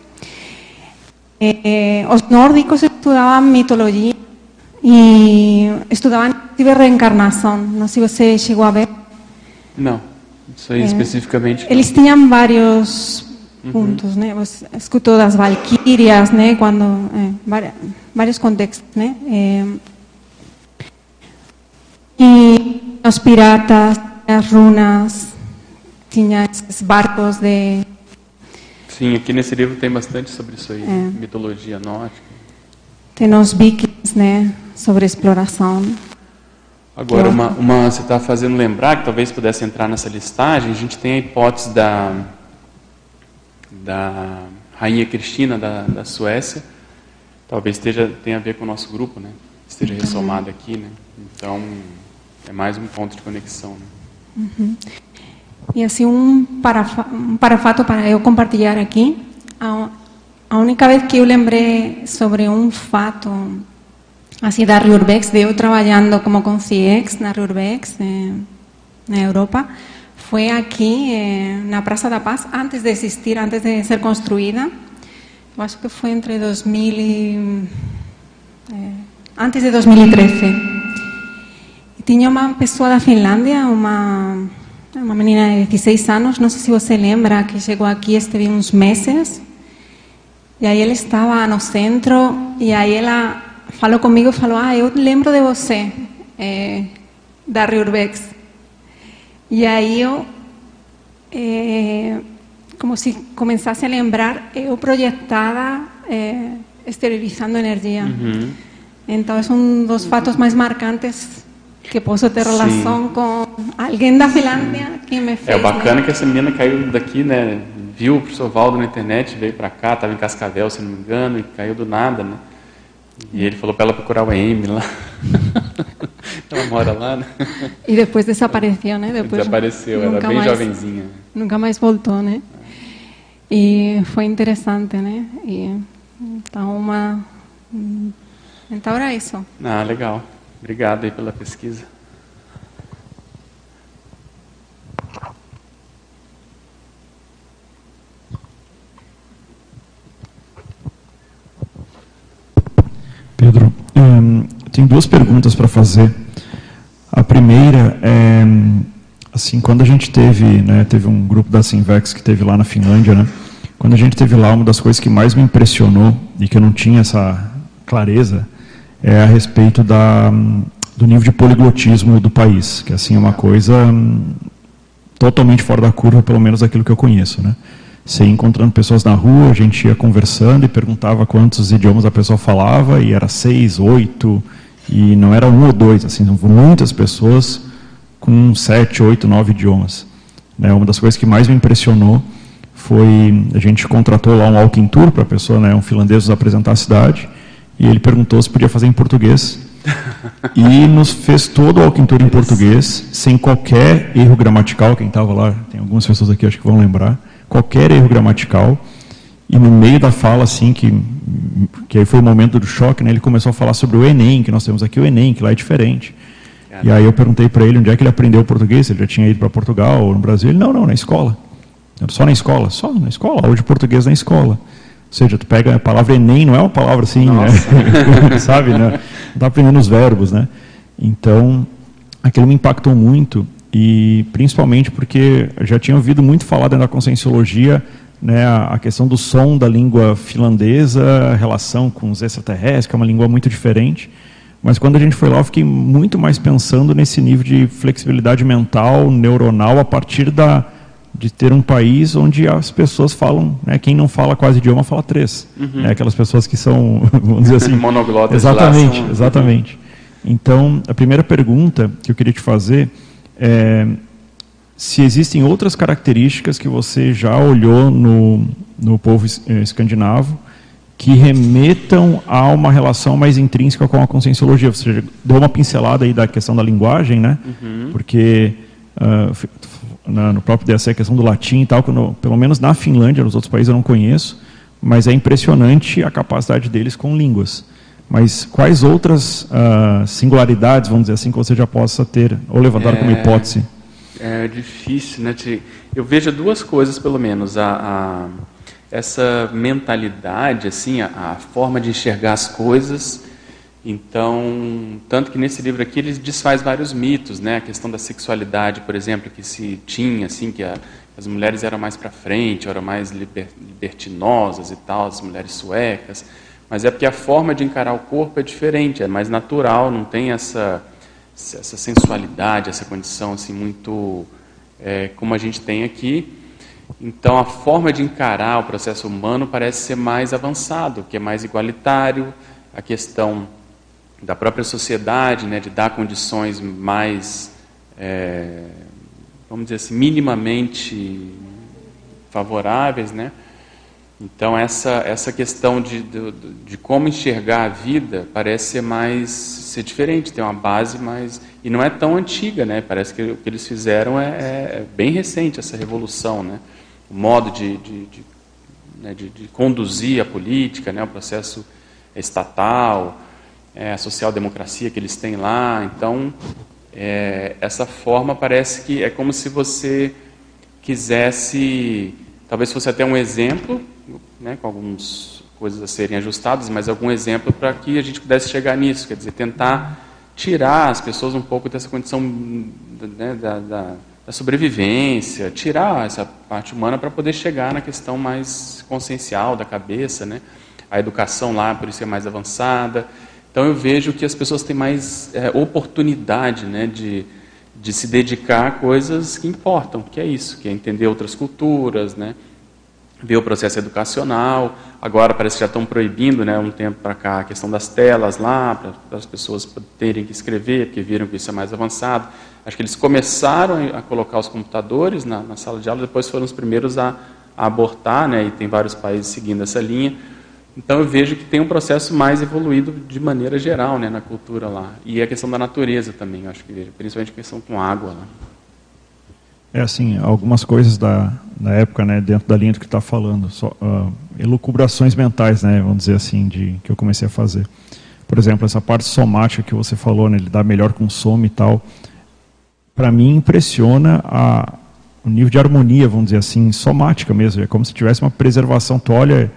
Eh, os nórdicos estudavam mitologia e estudavam inclusive reencarnação. Não sei se você chegou a ver. Não, isso aí é, especificamente. Não. Eles tinham vários uhum. pontos, né? Você escutou das valquírias, né? Quando é, vários contextos, né? É, e os piratas, as runas, tinha esses barcos de Sim, aqui nesse livro tem bastante sobre isso aí, é. mitologia nórdica. Tem os vikings, né, sobre exploração. Agora, uma, uma, você está fazendo lembrar, que talvez pudesse entrar nessa listagem, a gente tem a hipótese da, da Rainha Cristina da, da Suécia, talvez esteja, tenha a ver com o nosso grupo, né, esteja ressomado aqui, né, então é mais um ponto de conexão, né. Uhum. E assim, um, parafa, um parafato para eu compartilhar aqui. A, a única vez que eu lembrei sobre um fato assim, da Riurbex, de eu trabalhando como concierge na Riurbex, eh, na Europa, foi aqui eh, na Praça da Paz, antes de existir, antes de ser construída. Eu acho que foi entre dois mil e... Eh, antes de dois mil e treze. E tinha uma pessoa da Finlândia, uma... uma menina de dezesseis anos, não sei se você lembra, que chegou aqui, esteve uns meses, e aí ela estava no centro, e aí ela falou comigo e falou, ah, eu lembro de você, é, da Riurbex. E aí eu, é, como se começasse a lembrar, eu projetada, é, esterilizando energia. Uhum. Então, é um dos fatos mais marcantes que posso ter relação Sim. com alguém da Finlândia que me fez. É, o bacana né? é que essa menina caiu daqui, né? Viu o professor Valdo na internet, veio para cá, estava em Cascavel, se não me engano, e caiu do nada, né? E ele falou para ela procurar o Amy lá. Ela mora lá, né? E depois desapareceu, né? Depois desapareceu, era bem mais, jovenzinha. Nunca mais voltou, né? E foi interessante, né? E, então, uma... Então era isso. Ah, legal. Obrigado aí pela pesquisa. tenho duas perguntas para fazer. A primeira é, assim, quando a gente teve, né, teve um grupo da Sinvex que teve lá na Finlândia, né? Quando a gente teve lá, uma das coisas que mais me impressionou e que eu não tinha essa clareza é a respeito da, do nível de poliglotismo do país, que assim é uma coisa totalmente fora da curva, pelo menos daquilo que eu conheço, né? Você ia encontrando pessoas na rua, a gente ia conversando e perguntava quantos idiomas a pessoa falava, e era seis, oito, e não era um ou dois, assim, muitas pessoas com sete, oito, nove idiomas. Né? Uma das coisas que mais me impressionou foi, a gente contratou lá um walking tour para a pessoa, né, um finlandês, nos apresentar a cidade, e ele perguntou se podia fazer em português, e nos fez todo o walking tour em português, sem qualquer erro gramatical. Quem estava lá, tem algumas pessoas aqui acho que vão lembrar, qualquer erro gramatical, e no meio da fala, assim, que, que aí foi o momento do choque, né, ele começou a falar sobre o Enem, que nós temos aqui o Enem, que lá é diferente. Caramba. E aí eu perguntei para ele onde é que ele aprendeu português, se ele já tinha ido para Portugal ou no Brasil. Ele, não, não, na escola. Só na escola? Só na escola, aula de português na escola. Ou seja, tu pega a palavra Enem, não é uma palavra assim, né? Sabe, né? Não está aprendendo os verbos, né? Então, aquilo me impactou muito, e principalmente porque eu já tinha ouvido muito falar dentro da conscienciologia, né, a questão do som da língua finlandesa, a relação com os extraterrestres, que é uma língua muito diferente. Mas quando a gente foi lá, eu fiquei muito mais pensando nesse nível de flexibilidade mental, neuronal, a partir da, de ter um país onde as pessoas falam, né, quem não fala quase idioma fala três. Uhum. Né, aquelas pessoas que são, vamos dizer assim... monoglotas. Exatamente, são... exatamente. Então, a primeira pergunta que eu queria te fazer é se existem outras características que você já olhou no, no povo escandinavo que remetam a uma relação mais intrínseca com a conscienciologia. Você deu uma pincelada aí da questão da linguagem, né? Uhum. Porque uh, na, no próprio D S C a questão do latim e tal, quando, pelo menos na Finlândia, nos outros países eu não conheço, mas é impressionante a capacidade deles com línguas. Mas quais outras uh, singularidades, vamos dizer assim, que você já possa ter, ou levantar é, como hipótese? É difícil, né? De, eu vejo duas coisas, pelo menos. A, a, essa mentalidade, assim, a, a forma de enxergar as coisas. Então, tanto que nesse livro aqui ele desfaz vários mitos, né? A questão da sexualidade, por exemplo, que se tinha, assim, que a, as mulheres eram mais para frente, eram mais liber, libertinosas e tal, as mulheres suecas. Mas é porque a forma de encarar o corpo é diferente, é mais natural, não tem essa, essa sensualidade, essa condição assim, muito é, como a gente tem aqui. Então, a forma de encarar o processo humano parece ser mais avançado, que é mais igualitário, a questão da própria sociedade, né, de dar condições mais, é, vamos dizer assim, minimamente favoráveis, né? Então, essa, essa questão de, de, de como enxergar a vida parece ser mais ser diferente, tem uma base mais... E não é tão antiga, né? Parece que o que eles fizeram é, é bem recente, essa revolução, né? O modo de, de, de, né, de, de conduzir a política, né? O processo estatal, é, a social-democracia que eles têm lá. Então, é, essa forma parece que é como se você quisesse... Talvez fosse até um exemplo, né, com algumas coisas a serem ajustadas, mas algum exemplo para que a gente pudesse chegar nisso, quer dizer, tentar tirar as pessoas um pouco dessa condição, né, da, da, da sobrevivência, tirar essa parte humana para poder chegar na questão mais consciencial da cabeça, né? A educação lá, por isso é mais avançada. Então eu vejo que as pessoas têm mais é, oportunidade, né, de, de se dedicar a coisas que importam, que é isso, que é entender outras culturas, né? Ver o processo educacional. Agora parece que já estão proibindo, né, um tempo para cá, a questão das telas lá, para as pessoas terem que escrever, porque viram que isso é mais avançado. Acho que eles começaram a colocar os computadores na, na sala de aula, depois foram os primeiros a, a abortar, né, e tem vários países seguindo essa linha. Então eu vejo que tem um processo mais evoluído de maneira geral, né, na cultura lá. E a questão da natureza também, acho que vejo, principalmente a questão com água lá. É assim, algumas coisas da, da época, né, dentro da linha do que está falando, só, uh, elucubrações mentais, né, vamos dizer assim, de, que eu comecei a fazer. Por exemplo, essa parte somática que você falou, né, ele dá melhor com sono e tal, para mim impressiona a, o nível de harmonia, vamos dizer assim, somática mesmo, é como se tivesse uma preservação. Tu olha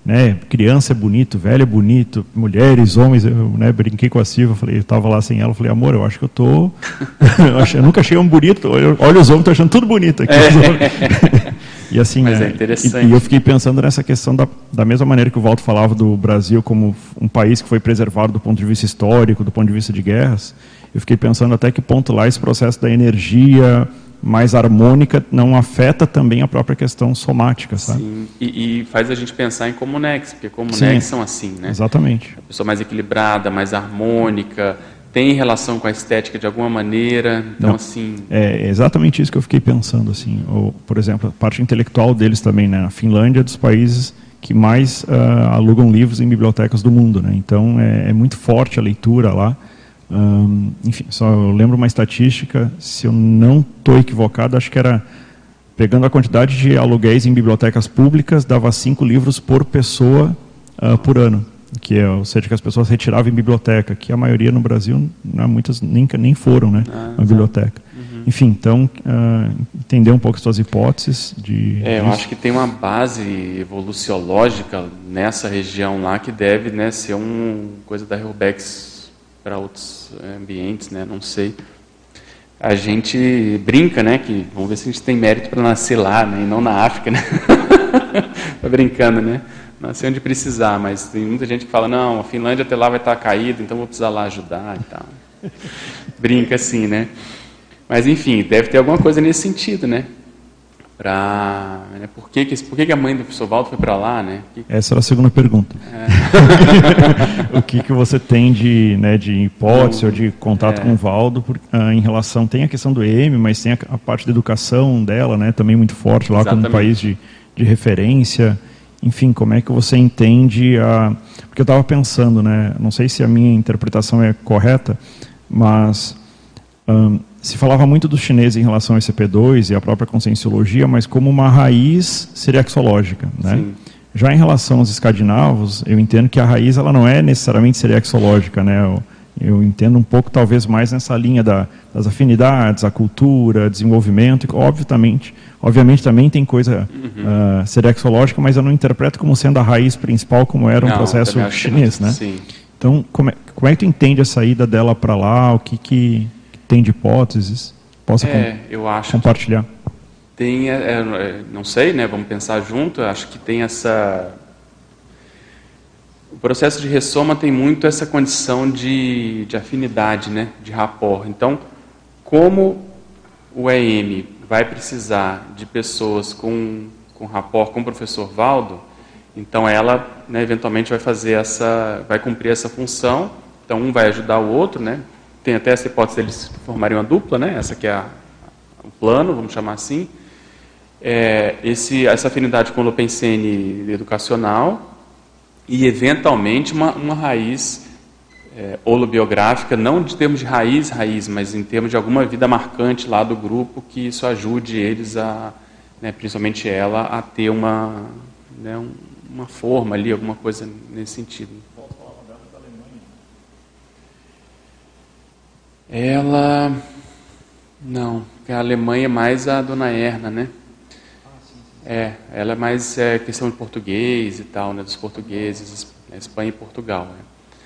né, criança é bonito, velho é bonito, mulheres, homens, eu, né, brinquei com a Silvia, falei, eu estava lá sem ela, falei, amor, eu acho que eu tô, eu, acho, eu nunca achei um bonito, olha, olha os homens, tô achando tudo bonito aqui. É. E assim, Mas é, é interessante. E, e eu fiquei pensando nessa questão da, da mesma maneira que o Waldo falava do Brasil como um país que foi preservado do ponto de vista histórico, do ponto de vista de guerras, eu fiquei pensando até que ponto lá esse processo da energia mais harmônica não afeta também a própria questão somática, sabe? Sim, e, e faz a gente pensar em comunex, porque comunex são assim, né? Exatamente. A pessoa mais equilibrada, mais harmônica, tem relação com a estética de alguma maneira, então não, assim... É exatamente isso que eu fiquei pensando, assim, ou, por exemplo, a parte intelectual deles também, né? A Finlândia é dos países que mais uh, alugam livros em bibliotecas do mundo, né? Então é, é muito forte a leitura lá. Um, enfim, só eu lembro uma estatística, se eu não estou equivocado, acho que era, pegando a quantidade de aluguéis em bibliotecas públicas, dava cinco livros por pessoa uh, por ano, que é, ou seja, que as pessoas retiravam em biblioteca, que a maioria no Brasil, né, muitas nem, nem foram, né, ah, na biblioteca. Uhum. Enfim, então, uh, entender um pouco as suas hipóteses de... É, eu acho que tem uma base evoluciológica nessa região lá que deve, né, ser uma coisa da Heubex para outros ambientes, né? Não sei. A gente brinca, né? Que vamos ver se a gente tem mérito para nascer lá, né? E não na África, né? Tô brincando, né? Nascer onde precisar, mas tem muita gente que fala, não, a Finlândia até lá vai estar caída, então vou precisar lá ajudar e tal. Brinca assim, né? Mas enfim, deve ter alguma coisa nesse sentido, né? Pra, né? Por, que, que, por que, que a mãe do professor Waldo foi para lá, né? Que... Essa era a segunda pergunta. É. O que, que você tem de, né, de hipótese ou de contato é. com o Waldo por, uh, em relação... Tem a questão do E M, mas tem a, a parte da educação dela, né, também muito forte lá. Exatamente. Como um país de, de referência. Enfim, como é que você entende a... Porque eu estava pensando, né, não sei se a minha interpretação é correta, mas... Um, se falava muito do chinês em relação ao E C P dois e a própria conscienciologia, mas como uma raiz seriaxológica, né? Sim. Já em relação aos escandinavos, eu entendo que a raiz ela não é necessariamente seriaxológica, né? Eu, eu entendo um pouco talvez mais nessa linha da, das afinidades, a cultura, desenvolvimento, e obviamente, obviamente também tem coisa uhum. uh, seriaxológica, mas eu não interpreto como sendo a raiz principal, como era um não, processo chinês, né? Sim. Então, como é, como é que tu entende a saída dela para lá, o que que tem de hipóteses? Possa é, com, eu acho compartilhar? Tem, é, não sei, né? Vamos pensar junto. Acho que tem essa... O processo de ressoma tem muito essa condição de, de afinidade, né? De rapport. Então, como o E M vai precisar de pessoas com, com rapport com o professor Waldo, então ela, né, eventualmente vai fazer essa... vai cumprir essa função. Então, um vai ajudar o outro, né? Tem até essa hipótese deles formarem uma dupla, né? Essa que é a, o plano, vamos chamar assim. É, esse, essa afinidade com o Lopensene educacional e, eventualmente, uma, uma raiz é, holobiográfica, não de termos de raiz, raiz, mas em termos de alguma vida marcante lá do grupo, que isso ajude eles, a, né, principalmente ela, a ter uma, né, uma forma ali, alguma coisa nesse sentido. Ela... Não, a Alemanha é mais a dona Erna, né? É, ela é mais é, questão de português e tal, né? Dos portugueses, Espanha e Portugal. Né?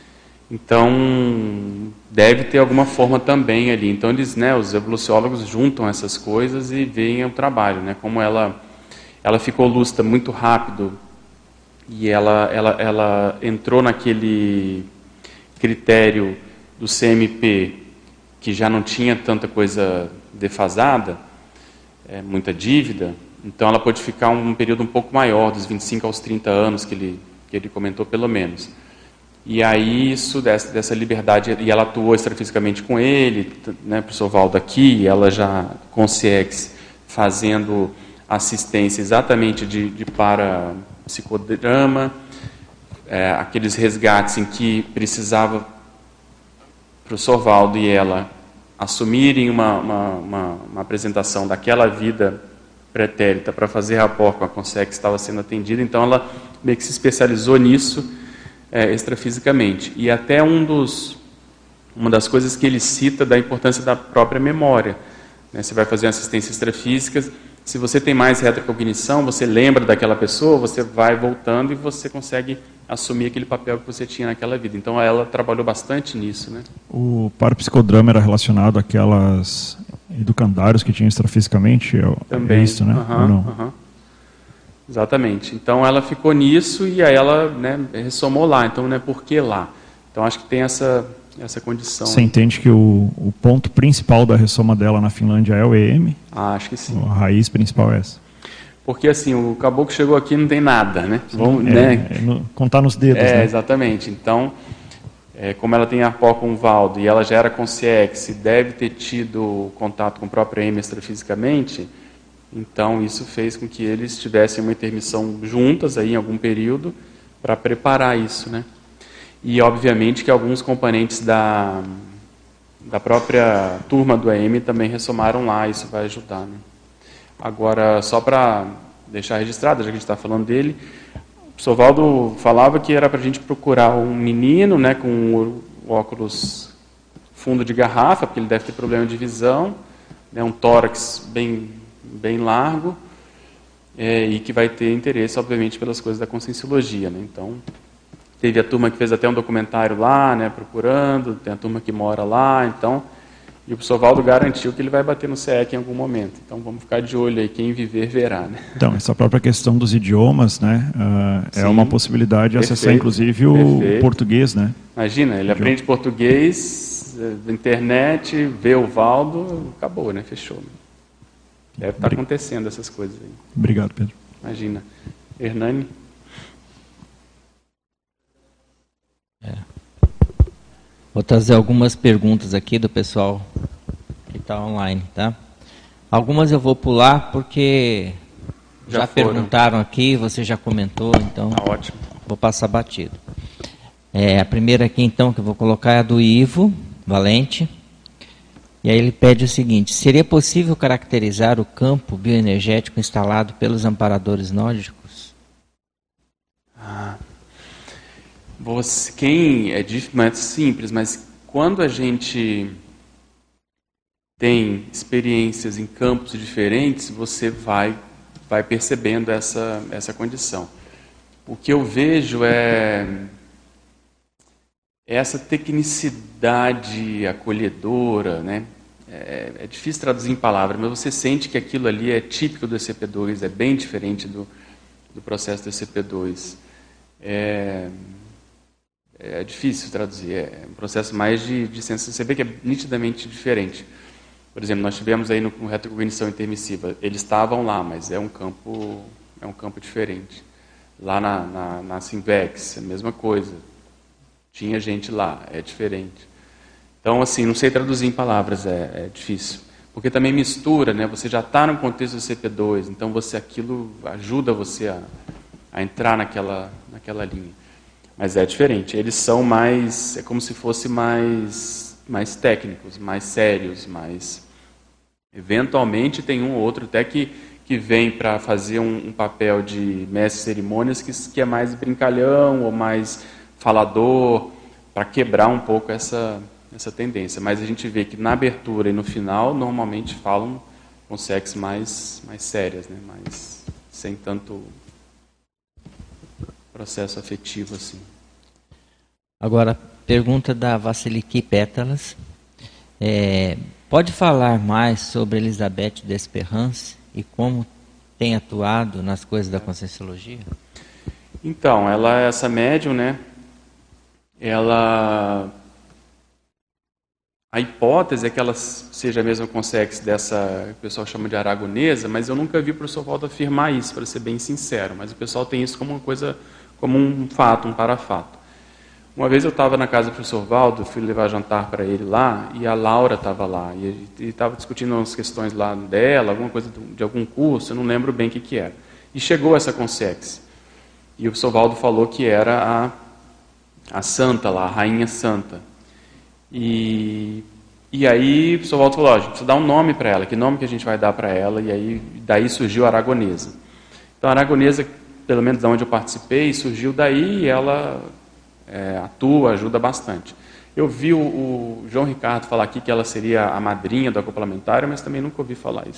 Então, deve ter alguma forma também ali. Então, eles, né, os evoluciólogos juntam essas coisas e veem o trabalho, né? Como ela, ela ficou lúcida muito rápido e ela, ela, ela entrou naquele critério do C M P, que já não tinha tanta coisa defasada, é, muita dívida, então ela pode ficar um período um pouco maior, dos vinte e cinco aos trinta anos, que ele, que ele comentou pelo menos. E aí isso, dessa, dessa liberdade, e ela atuou extrafisicamente com ele, né, o professor Waldo aqui, ela já com o C I E X fazendo assistência exatamente de, de parapsicodrama, é, aqueles resgates em que precisava o professor Waldo e ela assumirem uma, uma, uma, uma apresentação daquela vida pretérita para fazer rapport com a Consegue que estava sendo atendida, então ela meio que se especializou nisso é, extrafisicamente. E até um dos, uma das coisas que ele cita da importância da própria memória. Né? Você vai fazer uma assistência extrafísica, se você tem mais retrocognição, você lembra daquela pessoa, você vai voltando e você consegue assumir aquele papel que você tinha naquela vida. Então ela trabalhou bastante nisso, né? O parapsicodrama era relacionado àquelas educandários que tinham extrafisicamente? Também. É isso, né? Uhum, Ou não? Uhum. Exatamente. Então ela ficou nisso e aí ela, né, ressomou lá. Então, né, por que lá? Então acho que tem essa, essa condição. Você entende que o, o ponto principal da ressoma dela na Finlândia é o E M? Ah, acho que sim. A raiz principal é essa. Porque assim, o caboclo chegou aqui e não tem nada, né? Vamos, é, né? É no, contar nos dedos, é, né? Exatamente. Então, é, como ela tem arpó com o Valdo e ela já era consciex e deve ter tido contato com o próprio E M extrafisicamente, então isso fez com que eles tivessem uma intermissão juntas aí em algum período para preparar isso, né? E obviamente que alguns componentes da, da própria turma do E M também ressomaram lá, isso vai ajudar, né? Agora, só para deixar registrado, já que a gente está falando dele, o professor Valdo falava que era para a gente procurar um menino, né, com o óculos fundo de garrafa, porque ele deve ter problema de visão, né, um tórax bem, bem largo, é, e que vai ter interesse, obviamente, pelas coisas da conscienciologia, né? Então, teve a turma que fez até um documentário lá, né, procurando, tem a turma que mora lá, então... E o professor Valdo garantiu que ele vai bater no C E C em algum momento. Então vamos ficar de olho aí, quem viver verá, né? Então, essa própria questão dos idiomas, né, uh, é uma possibilidade de perfeito, acessar inclusive o perfeito. português, né? Imagina, ele aprende português, internet, vê o Valdo, acabou, né? Fechou. Né? Deve estar acontecendo essas coisas aí. Obrigado, Pedro. Imagina. Hernani? É. Vou trazer algumas perguntas aqui do pessoal que está online, tá? Algumas eu vou pular porque já, já perguntaram aqui, você já comentou, então tá ótimo. Vou passar batido. É, a primeira aqui, então, que eu vou colocar é a do Ivo Valente. E aí ele pede o seguinte: seria possível caracterizar o campo bioenergético instalado pelos amparadores nórdicos? Ah... Você, quem é mais simples, mas quando a gente tem experiências em campos diferentes, você vai, vai percebendo essa, essa condição. O que eu vejo é essa tecnicidade acolhedora, né? É, é difícil traduzir em palavras, mas você sente que aquilo ali é típico do E C P dois, é bem diferente do, do processo do E C P dois. É... É difícil traduzir, é um processo mais de, de sensação. Você vê que é nitidamente diferente. Por exemplo, nós tivemos aí no, no retrocognição intermissiva, eles estavam lá, mas é um campo, é um campo diferente. Lá na, na, na Simvex, a mesma coisa. Tinha gente lá, é diferente. Então, assim, não sei traduzir em palavras, é, é difícil. Porque também mistura, né? Você já está no contexto do E C P dois, então você, aquilo ajuda você a, a entrar naquela, naquela linha. Mas é diferente, eles são mais, é como se fossem mais, mais técnicos, mais sérios, mais... Eventualmente tem um ou outro até que, que vem para fazer um, um papel de mestre de cerimônias que, que é mais brincalhão ou mais falador, para quebrar um pouco essa, essa tendência. Mas a gente vê que na abertura e no final, normalmente falam com sexos mais, mais sérias, né? Mais, sem tanto... processo afetivo assim. Agora, pergunta da Vassiliki Pétalas. É, pode falar mais sobre Elizabeth Desperrance e como tem atuado nas coisas da Conscienciologia? Então, ela é essa médium, né? Ela... A hipótese é que ela seja a mesma consex dessa que o pessoal chama de aragonesa, mas eu nunca vi o professor Valdo afirmar isso, para ser bem sincero. Mas o pessoal tem isso como uma coisa... como um fato, um parafato. Uma vez eu estava na casa do professor Valdo, fui levar jantar para ele lá, e a Laura estava lá, e estava discutindo umas questões lá dela, alguma coisa de algum curso, eu não lembro bem o que, que era. E chegou essa consex. E o professor Valdo falou que era a, a santa lá, a rainha santa. E, e aí o professor Valdo falou, ó, a gente precisa dar um nome para ela, que nome que a gente vai dar para ela? E aí daí surgiu a aragonesa. Então a aragonesa, pelo menos de onde eu participei, surgiu daí e ela é, atua, ajuda bastante. Eu vi o, o João Ricardo falar aqui que ela seria a madrinha do acoplamentário, mas também nunca ouvi falar isso.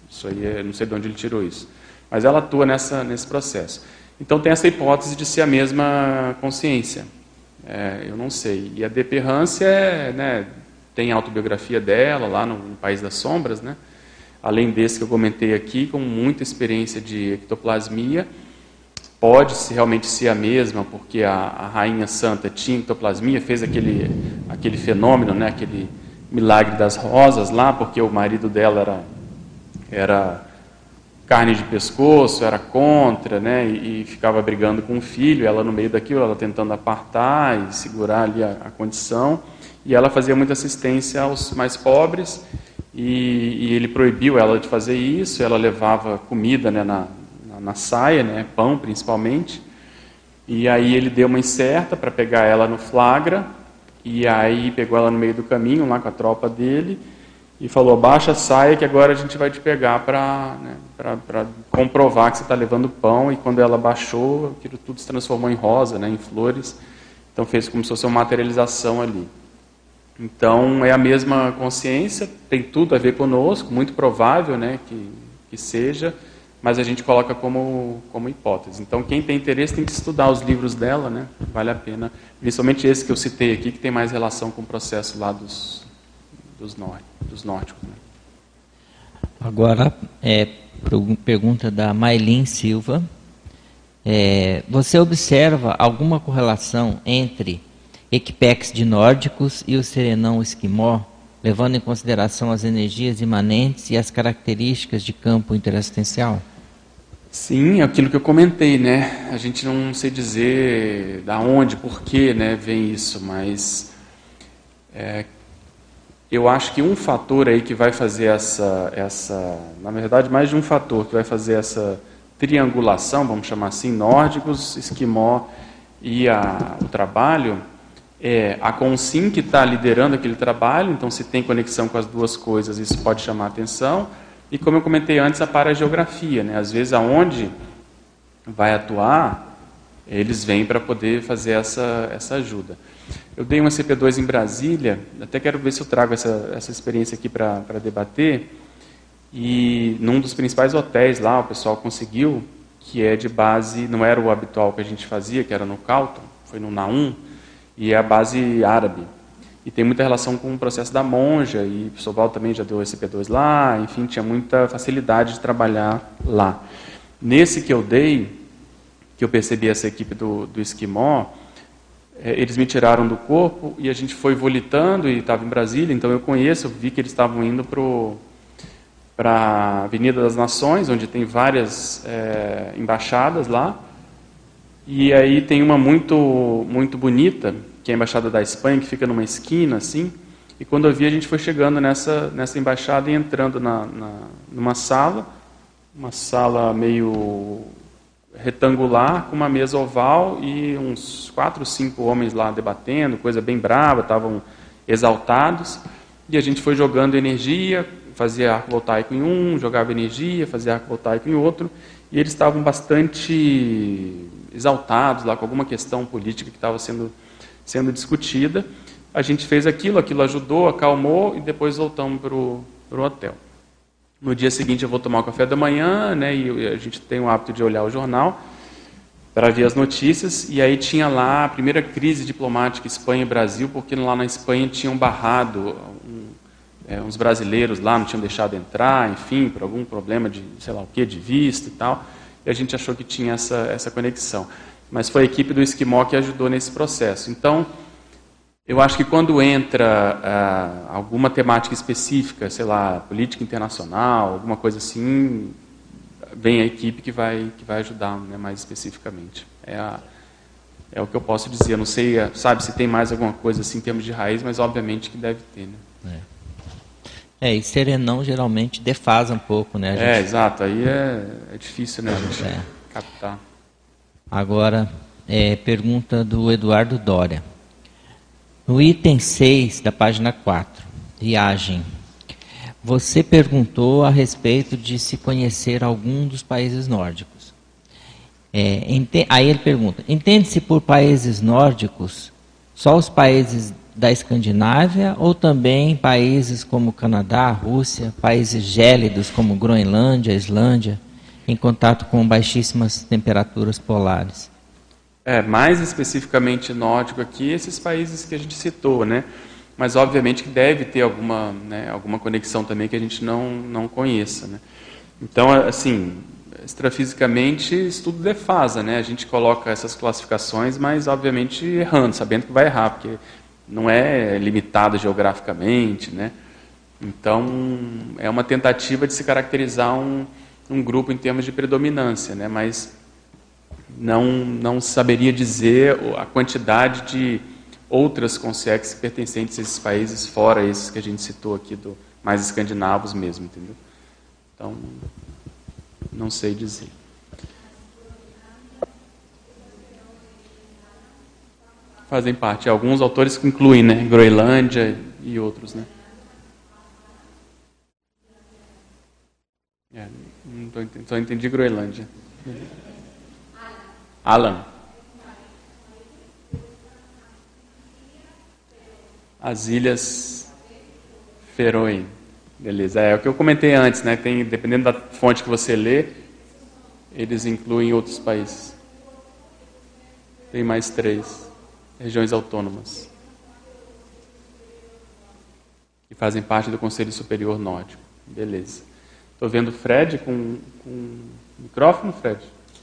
Isso aí, é, não sei de onde ele tirou isso. Mas ela atua nessa, nesse processo. Então tem essa hipótese de ser a mesma consciência. É, eu não sei. E a D P Hansen é, né, tem a autobiografia dela lá no, no País das Sombras, né? Além desse que eu comentei aqui, com muita experiência de ectoplasmia. Pode -se realmente ser a mesma, porque a, a Rainha Santa tinha ectoplasmia, fez aquele, aquele fenômeno, né, aquele milagre das rosas lá, porque o marido dela era, era carne de pescoço, era contra, né, e, e ficava brigando com o filho, ela no meio daquilo, ela tentando apartar e segurar ali a, a condição, e ela fazia muita assistência aos mais pobres, e, e ele proibiu ela de fazer isso, ela levava comida, né, na, na, na saia, né, pão principalmente, e aí ele deu uma incerta para pegar ela no flagra, e aí pegou ela no meio do caminho, lá com a tropa dele, e falou, baixa a saia que agora a gente vai te pegar para, né, para comprovar que você está levando pão. E quando ela baixou, aquilo tudo se transformou em rosa, né, em flores. Então fez como se fosse uma materialização ali. Então é a mesma consciência, tem tudo a ver conosco, muito provável, né, que, que seja, mas a gente coloca como, como hipótese. Então quem tem interesse tem que estudar os livros dela, né, vale a pena, principalmente esse que eu citei aqui, que tem mais relação com o processo lá dos, dos, nórdicos, dos nórdicos. Né. Agora, é, pergunta da Maylin Silva. É, você observa alguma correlação entre equipex de nórdicos e o serenão esquimó, levando em consideração as energias imanentes e as características de campo interassistencial? Sim, é aquilo que eu comentei, né? A gente não sei dizer da onde, por que, né, vem isso, mas é, eu acho que um fator aí que vai fazer essa, essa, na verdade, mais de um fator que vai fazer essa triangulação, vamos chamar assim, nórdicos, esquimó e a, o trabalho, é a Consim que está liderando aquele trabalho, então se tem conexão com as duas coisas, isso pode chamar a atenção. E como eu comentei antes, a parageografia, né? Às vezes aonde vai atuar, eles vêm para poder fazer essa, essa ajuda. Eu dei uma C P dois em Brasília, até quero ver se eu trago essa, essa experiência aqui para debater, e num dos principais hotéis lá, o pessoal conseguiu, que é de base, não era o habitual que a gente fazia, que era no Calton, foi no Naum, e é a base árabe. E tem muita relação com o processo da monja, e o Soval também já deu esse C P dois lá, enfim, tinha muita facilidade de trabalhar lá. Nesse que eu dei, que eu percebi essa equipe do, do esquimó, é, eles me tiraram do corpo e a gente foi volitando, e estava em Brasília, então eu conheço, eu vi que eles estavam indo para a Avenida das Nações, onde tem várias é, embaixadas lá, e aí tem uma muito, muito bonita, que é a Embaixada da Espanha, que fica numa esquina, assim, e quando eu vi, a gente foi chegando nessa, nessa embaixada e entrando na, na, numa sala, uma sala meio retangular, com uma mesa oval e uns quatro, cinco homens lá debatendo, coisa bem brava, estavam exaltados, e a gente foi jogando energia, fazia arco voltaico em um, jogava energia, fazia arco voltaico em outro, e eles estavam bastante exaltados lá com alguma questão política que estava sendo, sendo discutida. A gente fez aquilo, aquilo ajudou, acalmou, e depois voltamos para o hotel. No dia seguinte eu vou tomar o café da manhã, né, e a gente tem o hábito de olhar o jornal para ver as notícias, e aí tinha lá a primeira crise diplomática Espanha e Brasil, porque lá na Espanha tinham barrado um, é, uns brasileiros lá, não tinham deixado entrar, enfim, por algum problema de, sei lá o que, de visto e tal, e a gente achou que tinha essa, essa conexão. Mas foi a equipe do esquimó que ajudou nesse processo. Então, eu acho que quando entra ah, alguma temática específica, sei lá, política internacional, alguma coisa assim, vem a equipe que vai, que vai ajudar, né, mais especificamente. É, a, é o que eu posso dizer. Eu não sei, sabe, se tem mais alguma coisa assim em termos de raiz, mas obviamente que deve ter. Né? É. é, e serenão geralmente defasa um pouco, né? A gente... É, exato. Aí é, é difícil, né, a gente é. captar. Agora, é, pergunta do Eduardo Dória. No item seis da página quatro, viagem, você perguntou a respeito de se conhecer algum dos países nórdicos. É, ente... Aí ele pergunta, entende-se por países nórdicos só os países da Escandinávia ou também países como Canadá, Rússia, países gélidos como Groenlândia, Islândia, em contato com baixíssimas temperaturas polares? É, mais especificamente nórdico aqui, esses países que a gente citou, né? Mas obviamente que deve ter alguma, né, alguma conexão também que a gente não, não conheça, né? Então, assim, extrafisicamente, isso tudo defasa, né? A gente coloca essas classificações, mas obviamente errando, sabendo que vai errar, porque não é limitado geograficamente, né? Então, é uma tentativa de se caracterizar um, um grupo em termos de predominância, né? Mas não, não saberia dizer a quantidade de outras consex pertencentes a esses países, fora esses que a gente citou aqui, do, mais escandinavos mesmo, entendeu? Então, não sei dizer. Fazem parte. Alguns autores que incluem, né? Groenlândia e outros, né? É, não tô, só entendi Groenlândia. Alan. As Ilhas Feroe. Beleza. É o que eu comentei antes, né? Tem, dependendo da fonte que você lê, eles incluem outros países. Tem mais três regiões autônomas que fazem parte do Conselho Superior Nórdico. Beleza. Estou vendo o Fred com, com microfone, Fred?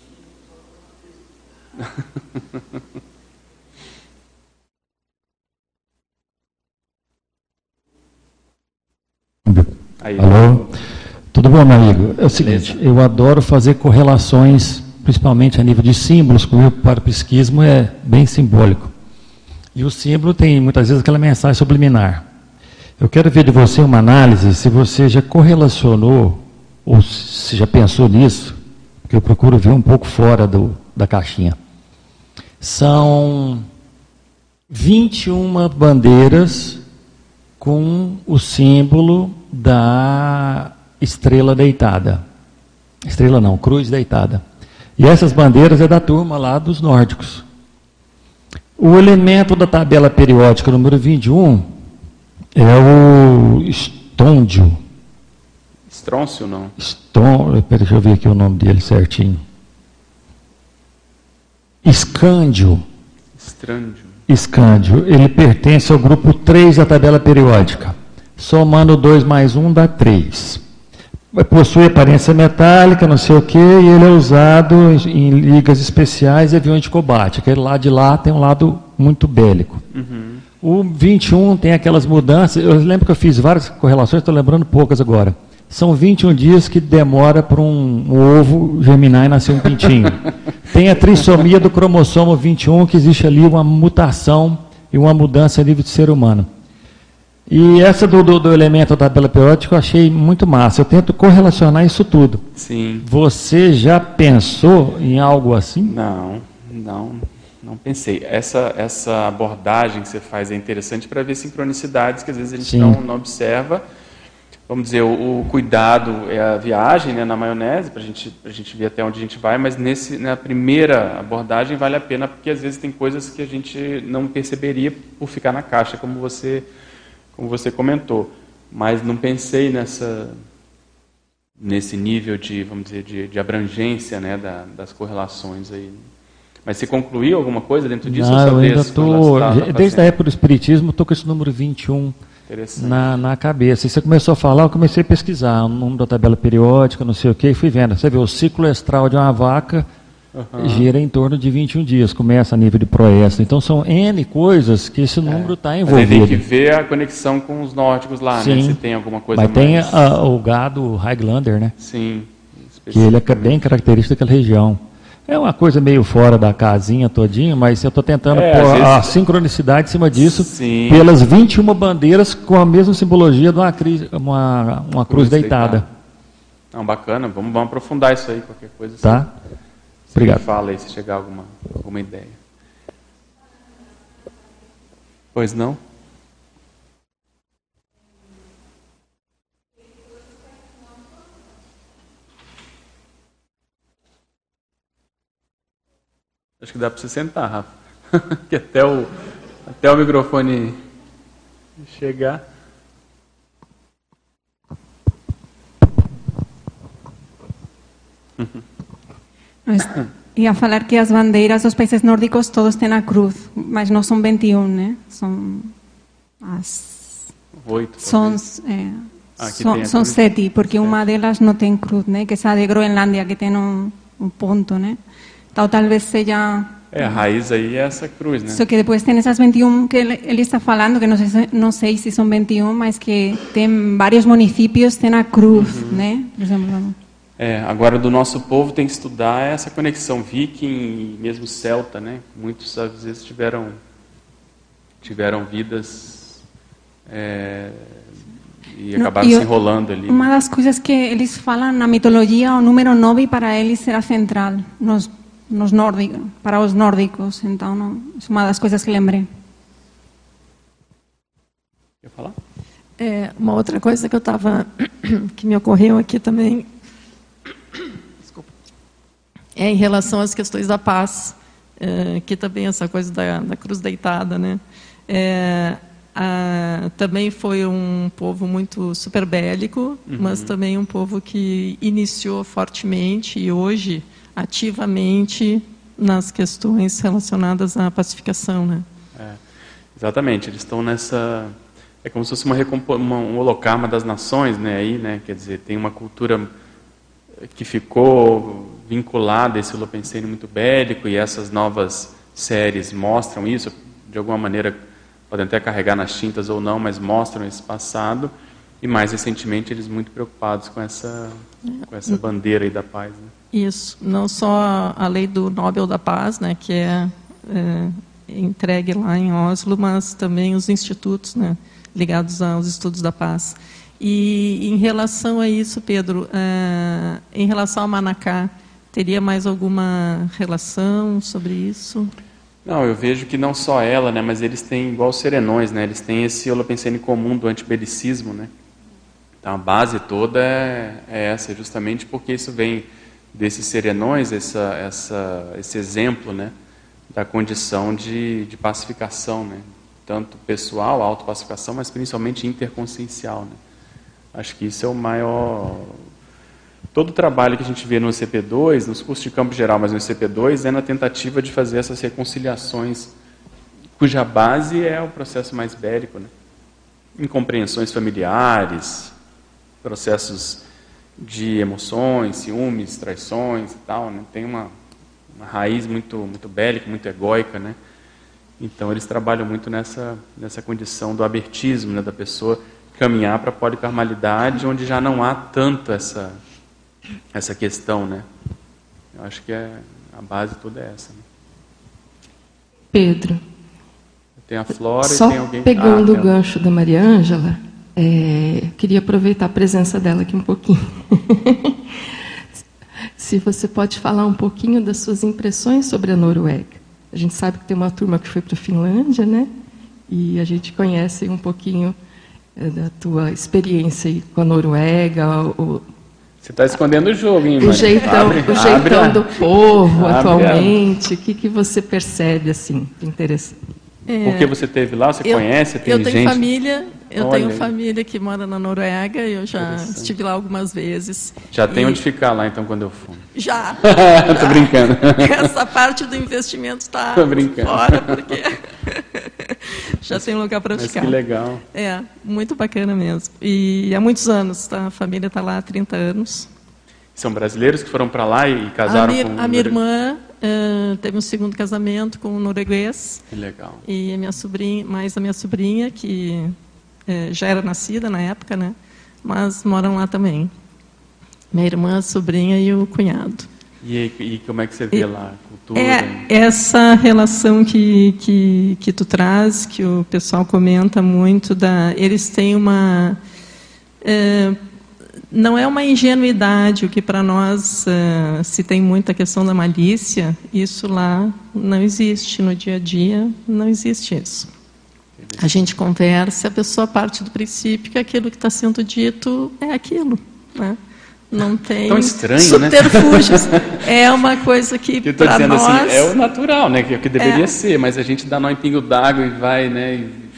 Aí. Alô? Tudo bom, meu amigo? É o seguinte, beleza. Eu adoro fazer correlações, principalmente a nível de símbolos, que o meu parapsiquismo é bem simbólico. E o símbolo tem, muitas vezes, aquela mensagem subliminar. Eu quero ver de você uma análise, se você já correlacionou, ou se já pensou nisso, porque eu procuro ver um pouco fora do, da caixinha. São vinte e uma bandeiras com o símbolo da estrela deitada. Estrela não, cruz deitada. E essas bandeiras é da turma lá dos nórdicos. O elemento da tabela periódica número vinte e um é o estôndio. Estrôncio, não? Estôncio, deixa eu ver aqui o nome dele certinho. Escândio. Estrândio. Escândio. Ele pertence ao grupo três da tabela periódica. Somando dois mais um dá três. Possui aparência metálica, não sei o que, e ele é usado em ligas especiais e aviões de combate. Aquele lado de lá tem um lado muito bélico. Uhum. O vinte e um tem aquelas mudanças. Eu lembro que eu fiz várias correlações, estou lembrando poucas agora. São vinte e um dias que demora para um, um ovo germinar e nascer um pintinho. Tem a trissomia do cromossomo vinte e um, que existe ali uma mutação e uma mudança a nível de ser humano. E essa do, do, do elemento da tabela periódica eu achei muito massa. Eu tento correlacionar isso tudo. Sim. Você já pensou em algo assim? Não, não, não pensei. Essa, essa abordagem que você faz é interessante para ver sincronicidades que às vezes a gente não, não observa. Vamos dizer, o, o cuidado é a viagem, né, na maionese, para gente, a gente ver até onde a gente vai, mas nesse, na primeira abordagem vale a pena, porque às vezes tem coisas que a gente não perceberia por ficar na caixa, como você... como você comentou, mas não pensei nessa, nesse nível de, vamos dizer, de, de abrangência, né, da, das correlações aí. Mas você concluiu alguma coisa dentro disso? Não, eu ainda estou, desde a época do Espiritismo, estou com esse número vinte e um na, na cabeça. E você começou a falar, eu comecei a pesquisar o número da tabela periódica, não sei o que, e fui vendo. Você vê, o ciclo estral de uma vaca uhum. gira em torno de vinte e um dias, começa a nível de proesta. Então são N coisas que esse número está é. envolvido. Mas tem que ver a conexão com os nórdicos lá, Sim. né? Se tem alguma coisa Mas mais... tem a, o gado Highlander, né? Sim. Que ele é bem característico daquela região. É uma coisa meio fora da casinha todinha, mas eu estou tentando é, pôr vezes... a sincronicidade em cima disso, Sim. pelas vinte e uma bandeiras com a mesma simbologia de uma, cri... uma, uma cruz, cruz deitada. deitada. Não, bacana, vamos, vamos aprofundar isso aí, qualquer coisa. Tá. Assim. Obrigado. Fala aí, se chegar alguma, alguma ideia. Pois não? Acho que dá para você sentar, Rafa. que até o, até o microfone chegar. Mas ia falar que as bandeiras dos países nórdicos todos têm a cruz, mas não são vinte e um, né? São as oito. São é, ah, são, são sete, porque sete. Uma delas não tem cruz, né? Que é a de Groenlândia, que tem um, um ponto, né? Então talvez seja. É, a raiz aí é essa cruz, né? Só que depois tem essas vinte e um que ele, ele está falando, que não sei, não sei se são vinte e um, mas que tem vários municípios, tem a cruz, uhum. né? Por exemplo. É, agora do nosso povo tem que estudar essa conexão viking e mesmo celta, né? Muitos às vezes tiveram tiveram vidas é, e acabaram não, e se enrolando ali. Uma das coisas que eles falam na mitologia, o número nove para eles será central nos nos nórdicos, para os nórdicos, então não, é uma das coisas que lembrei. Quer falar? É, uma outra coisa que eu estava que me ocorreu aqui também. Desculpa. É em relação às questões da paz, é, que também essa coisa da, da cruz deitada, né? É, a, também foi um povo muito super bélico, uhum. mas também um povo que iniciou fortemente e hoje ativamente nas questões relacionadas à pacificação, né? É, exatamente, eles estão nessa, é como se fosse uma, uma um holocarma das nações, né? Aí, né? Quer dizer, tem uma cultura que ficou vinculada a esse holopensene muito bélico e essas novas séries mostram isso, de alguma maneira podem até carregar nas tintas ou não, mas mostram esse passado e mais recentemente eles muito preocupados com essa, com essa bandeira aí da paz, né? Isso, não só a lei do Nobel da Paz, né, que é, é entregue lá em Oslo, mas também os institutos, né, ligados aos estudos da paz. E em relação a isso, Pedro, é, em relação ao Manacá, teria mais alguma relação sobre isso? Não, eu vejo que não só ela, né, mas eles têm, igual os serenões, né, eles têm esse holopensene comum do antibelicismo, né. Então a base toda é, é essa, justamente porque isso vem desses serenões, essa, essa, esse exemplo, né, da condição de, de pacificação, né, tanto pessoal, autopacificação, mas principalmente interconsciencial, né. Acho que isso é o maior... Todo o trabalho que a gente vê no E C P dois, nos cursos de campo geral, mas no E C P dois, é na tentativa de fazer essas reconciliações, cuja base é o processo mais bélico, né, incompreensões familiares, processos de emoções, ciúmes, traições e tal, né? Tem uma, uma raiz muito, muito bélica, muito egóica, né? Então eles trabalham muito nessa, nessa condição do abertismo, né? Da pessoa caminhar para a policarmalidade, onde já não há tanto essa, essa questão, né? Eu acho que é, a base toda é essa, né? Pedro. Tem a Flora Só e tem alguém... pegando ah, o gancho da Maria Ângela, É, queria aproveitar a presença dela aqui um pouquinho. Se você pode falar um pouquinho das suas impressões sobre a Noruega. A gente sabe que tem uma turma que foi para a Finlândia, né? E a gente conhece um pouquinho é, da tua experiência aí com a Noruega. O, você está escondendo o jogo, hein, o jeitão, abre, o jeitão abre, do povo abre, atualmente. O que, que você percebe assim, de interessante? É, porque você teve lá, você eu, conhece, tem eu tenho gente... família, eu Olha, tenho família que mora na Noruega, eu já estive lá algumas vezes. Já tem e... onde ficar lá, então, quando eu for. Já. Estou brincando. Essa parte do investimento está fora, porque já tem lugar para ficar. Mas que legal. É, muito bacana mesmo. E há muitos anos, tá? A família está lá há trinta anos. São brasileiros que foram para lá e casaram a mi, com... A minha irmã uh, teve um segundo casamento com um norueguês. Que legal. E a minha sobrinha, mais a minha sobrinha, que uh, já era nascida na época, né? Mas moram lá também. Minha irmã, a sobrinha e o cunhado. E, e como é que você vê e, lá a cultura? É essa relação que, que, que tu traz, que o pessoal comenta muito, da, eles têm uma... Uh, não é uma ingenuidade, o que para nós uh, se tem muita questão da malícia, isso lá não existe no dia a dia, não existe isso. A gente conversa, a pessoa parte do princípio que aquilo que está sendo dito é aquilo, né? Não tem tão estranho, subterfúgios. Né? É uma coisa que eu tô para dizendo nós... assim, é o natural, né? Que é o que deveria é. ser, mas a gente dá nó em pingo d'água e vai, né? E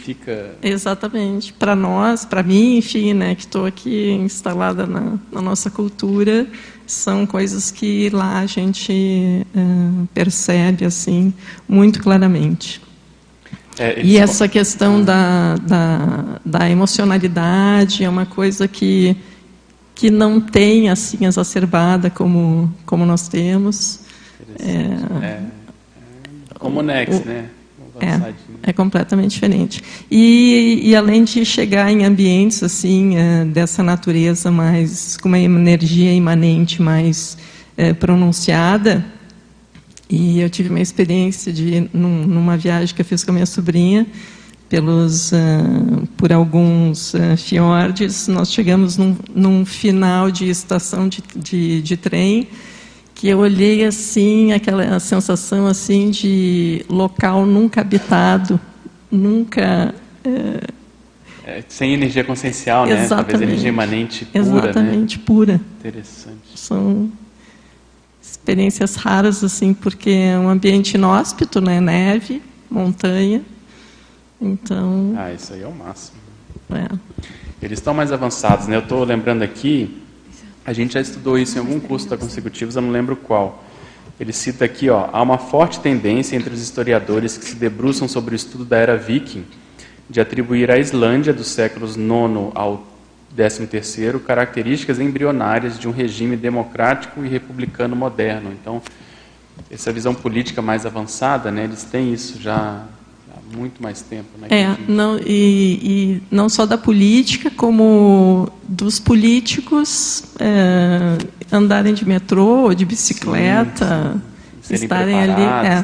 fica... Exatamente. Para nós, para mim, enfim, né, que estou aqui instalada na, na nossa cultura, são coisas que lá a gente uh, percebe assim muito claramente. É, e essa questão da, da, da emocionalidade é uma coisa que, que não tem assim exacerbada como, como nós temos. É, é, é como o Nex, né? É, é completamente diferente. E, e além de chegar em ambientes assim é, dessa natureza mais com uma energia imanente mais é, pronunciada, e eu tive uma experiência de num, numa viagem que eu fiz com a minha sobrinha pelos uh, por alguns uh, fiordes. Nós chegamos num, num final de estação de, de, de trem, que eu olhei assim, aquela sensação assim de local nunca habitado, nunca... É... É, sem energia consciencial, né? Exatamente. Talvez energia imanente pura, Exatamente, né? pura. Interessante. São experiências raras, assim, porque é um ambiente inóspito, né? Neve, montanha, então... Ah, isso aí é o máximo. É. Eles estão mais avançados, né? Eu estou lembrando aqui... A gente já estudou isso em algum curso da Consecutivos, eu não lembro qual. Ele cita aqui, ó, há uma forte tendência entre os historiadores que se debruçam sobre o estudo da era viking de atribuir à Islândia, dos séculos nono ao décimo terceiro, características embrionárias de um regime democrático e republicano moderno. Então, essa visão política mais avançada, né, eles têm isso já há muito mais tempo. Né, é, não, e, e não só da política, como dos políticos é, andarem de metrô ou de bicicleta, sim, sim. Estarem ali. É.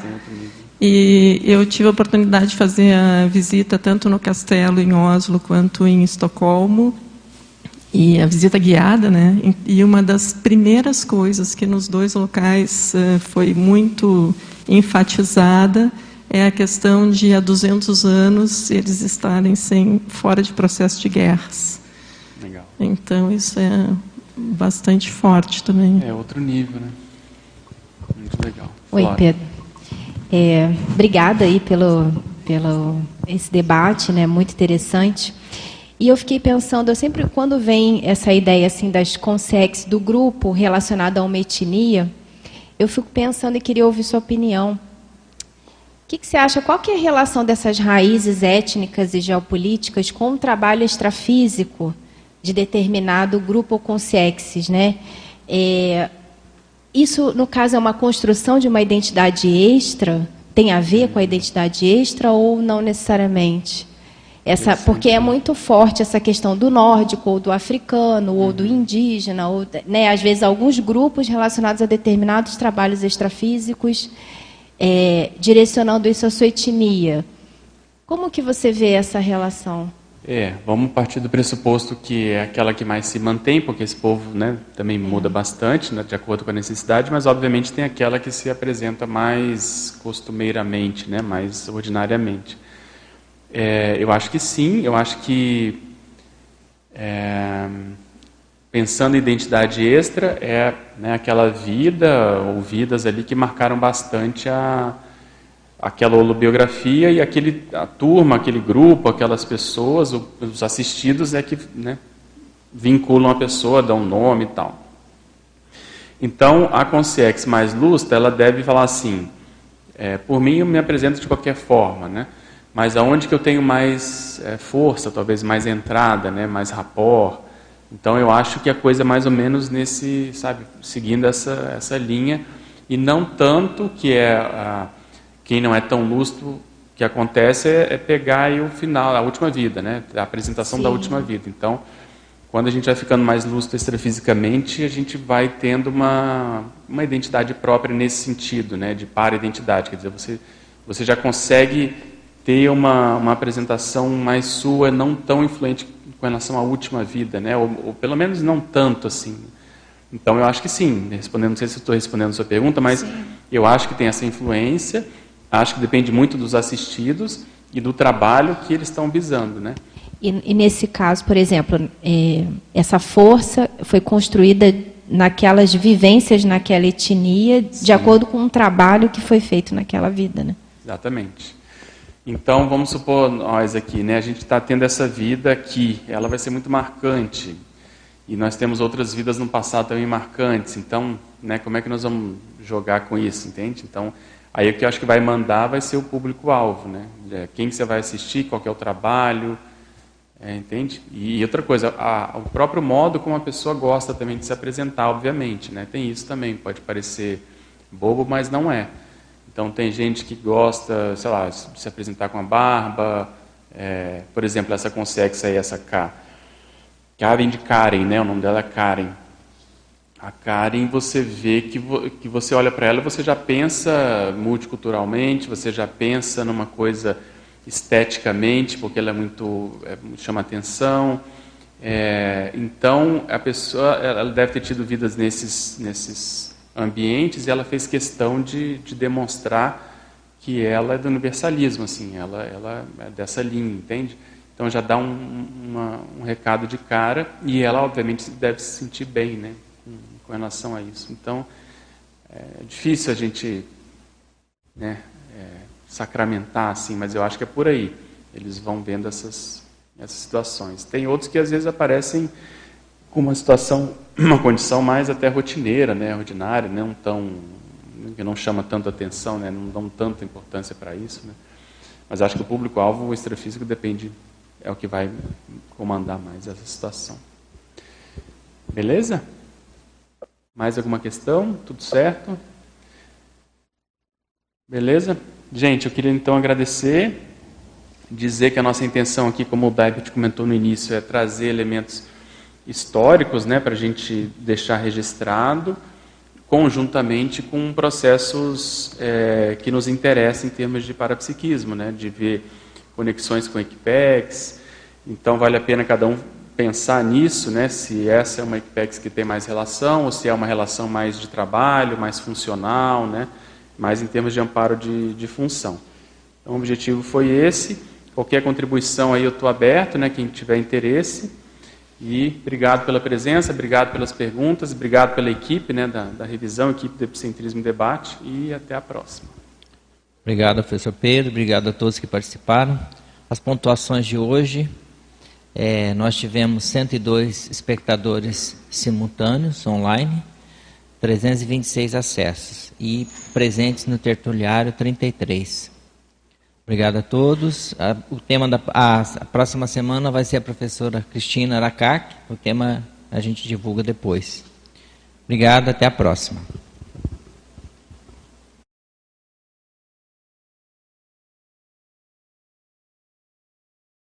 E eu tive a oportunidade de fazer a visita tanto no castelo em Oslo quanto em Estocolmo, e a visita guiada, né? E uma das primeiras coisas que nos dois locais uh, foi muito enfatizada é a questão de há duzentos anos eles estarem sem, fora de processo de guerras. Legal. Então isso é bastante forte também. É outro nível, né? Muito legal. Oi, Flora. Pedro. É, obrigada aí pelo, pelo esse debate, né? Muito interessante. E eu fiquei pensando, eu sempre, quando vem essa ideia assim das consex do grupo relacionado a uma etnia, eu fico pensando e queria ouvir sua opinião. O que, que você acha? Qual que é a relação dessas raízes étnicas e geopolíticas com o trabalho extrafísico de determinado grupo ou consexes, né? É, isso, no caso, é uma construção de uma identidade extra? Tem a ver com a identidade extra ou não necessariamente? Essa, porque é muito forte essa questão do nórdico, ou do africano, ou do indígena, ou, né, às vezes alguns grupos relacionados a determinados trabalhos extrafísicos, é, direcionando isso à sua etnia. Como que você vê essa relação? É, vamos partir do pressuposto que é aquela que mais se mantém, porque esse povo, né, também muda bastante, né, de acordo com a necessidade, mas obviamente tem aquela que se apresenta mais costumeiramente, né, mais ordinariamente. É, eu acho que sim, eu acho que é, pensando em identidade extra, é, né, aquela vida ou vidas ali que marcaram bastante a, aquela holobiografia e aquele, a turma, aquele grupo, aquelas pessoas, os assistidos é que, né, vinculam a pessoa, dão um nome e tal. Então, a consciência mais lustra, ela deve falar assim, é, por mim eu me apresento de qualquer forma, né? Mas aonde que eu tenho mais é, força, talvez mais entrada, né, mais rapport. Então eu acho que a coisa é mais ou menos nesse, sabe, seguindo essa, essa linha, e não tanto que é, a, quem não é tão lustro, o que acontece é, é pegar aí o final, a última vida, né, a apresentação Sim. da última vida. Então, quando a gente vai ficando mais lustro extrafisicamente, a gente vai tendo uma, uma identidade própria nesse sentido, né, de para-identidade, quer dizer, você, você já consegue ter uma, uma apresentação mais sua, não tão influente com relação à última vida, né? Ou, ou pelo menos não tanto assim. Então eu acho que sim, respondendo, não sei se estou respondendo a sua pergunta, mas sim. Eu acho que tem essa influência, acho que depende muito dos assistidos e do trabalho que eles estão visando, né? E, e nesse caso, por exemplo, é, essa força foi construída naquelas vivências, naquela etnia, de sim. acordo com um trabalho que foi feito naquela vida, né? Exatamente. Então, vamos supor nós aqui, né? A gente está tendo essa vida aqui, ela vai ser muito marcante. E nós temos outras vidas no passado também marcantes. Então, né, como é que nós vamos jogar com isso, entende? Então, aí o que eu acho que vai mandar vai ser o público-alvo, né? Quem que você vai assistir, qual que é o trabalho, é, entende? E outra coisa, a, o próprio modo como a pessoa gosta também de se apresentar, obviamente, né? Tem isso também, pode parecer bobo, mas não é. Então, tem gente que gosta, sei lá, de se apresentar com a barba, é, por exemplo, essa consexa aí, essa K. K vem de Karen, né? O nome dela é Karen. A Karen, você vê que, vo, que você olha para ela e você já pensa multiculturalmente, você já pensa numa coisa esteticamente, porque ela é muito, é, chama atenção. É, então, a pessoa ela deve ter tido vidas nesses, nesses ambientes e ela fez questão de, de demonstrar que ela é do universalismo, assim, ela, ela é dessa linha, entende? Então já dá um, uma, um recado de cara e ela, obviamente, deve se sentir bem, né, com, com relação a isso. Então, é difícil a gente, né, é, sacramentar, assim, mas eu acho que é por aí. Eles vão vendo essas, essas situações. Tem outros que, às vezes, aparecem com uma situação, uma condição mais até rotineira, né, ordinária, não tão, que não chama tanto atenção, né, não dão tanta importância para isso, né. Mas acho que o público-alvo, o extrafísico, depende... é o que vai comandar mais essa situação. Beleza? Mais alguma questão? Tudo certo? Beleza? Gente, eu queria então agradecer, dizer que a nossa intenção aqui, como o David comentou no início, é trazer elementos históricos, né, para a gente deixar registrado, conjuntamente com processos é, que nos interessam em termos de parapsiquismo, né, de ver conexões com equipex. Então vale a pena cada um pensar nisso, né, se essa é uma equipex que tem mais relação, ou se é uma relação mais de trabalho, mais funcional, né, mais em termos de amparo de, de função. Então o objetivo foi esse. Qualquer contribuição aí eu estou aberto, né, quem tiver interesse. E obrigado pela presença, obrigado pelas perguntas, obrigado pela equipe, né, da, da revisão, equipe do Epicentrismo e Debate, e até a próxima. Obrigado, professor Pedro, obrigado a todos que participaram. As pontuações de hoje, é, nós tivemos cento e dois espectadores simultâneos online, trezentos e vinte e seis acessos, e presentes no tertuliário trinta e três. Obrigado a todos. A, o tema da a, a próxima semana vai ser a professora Cristina Aracac. O tema a gente divulga depois. Obrigado, até a próxima.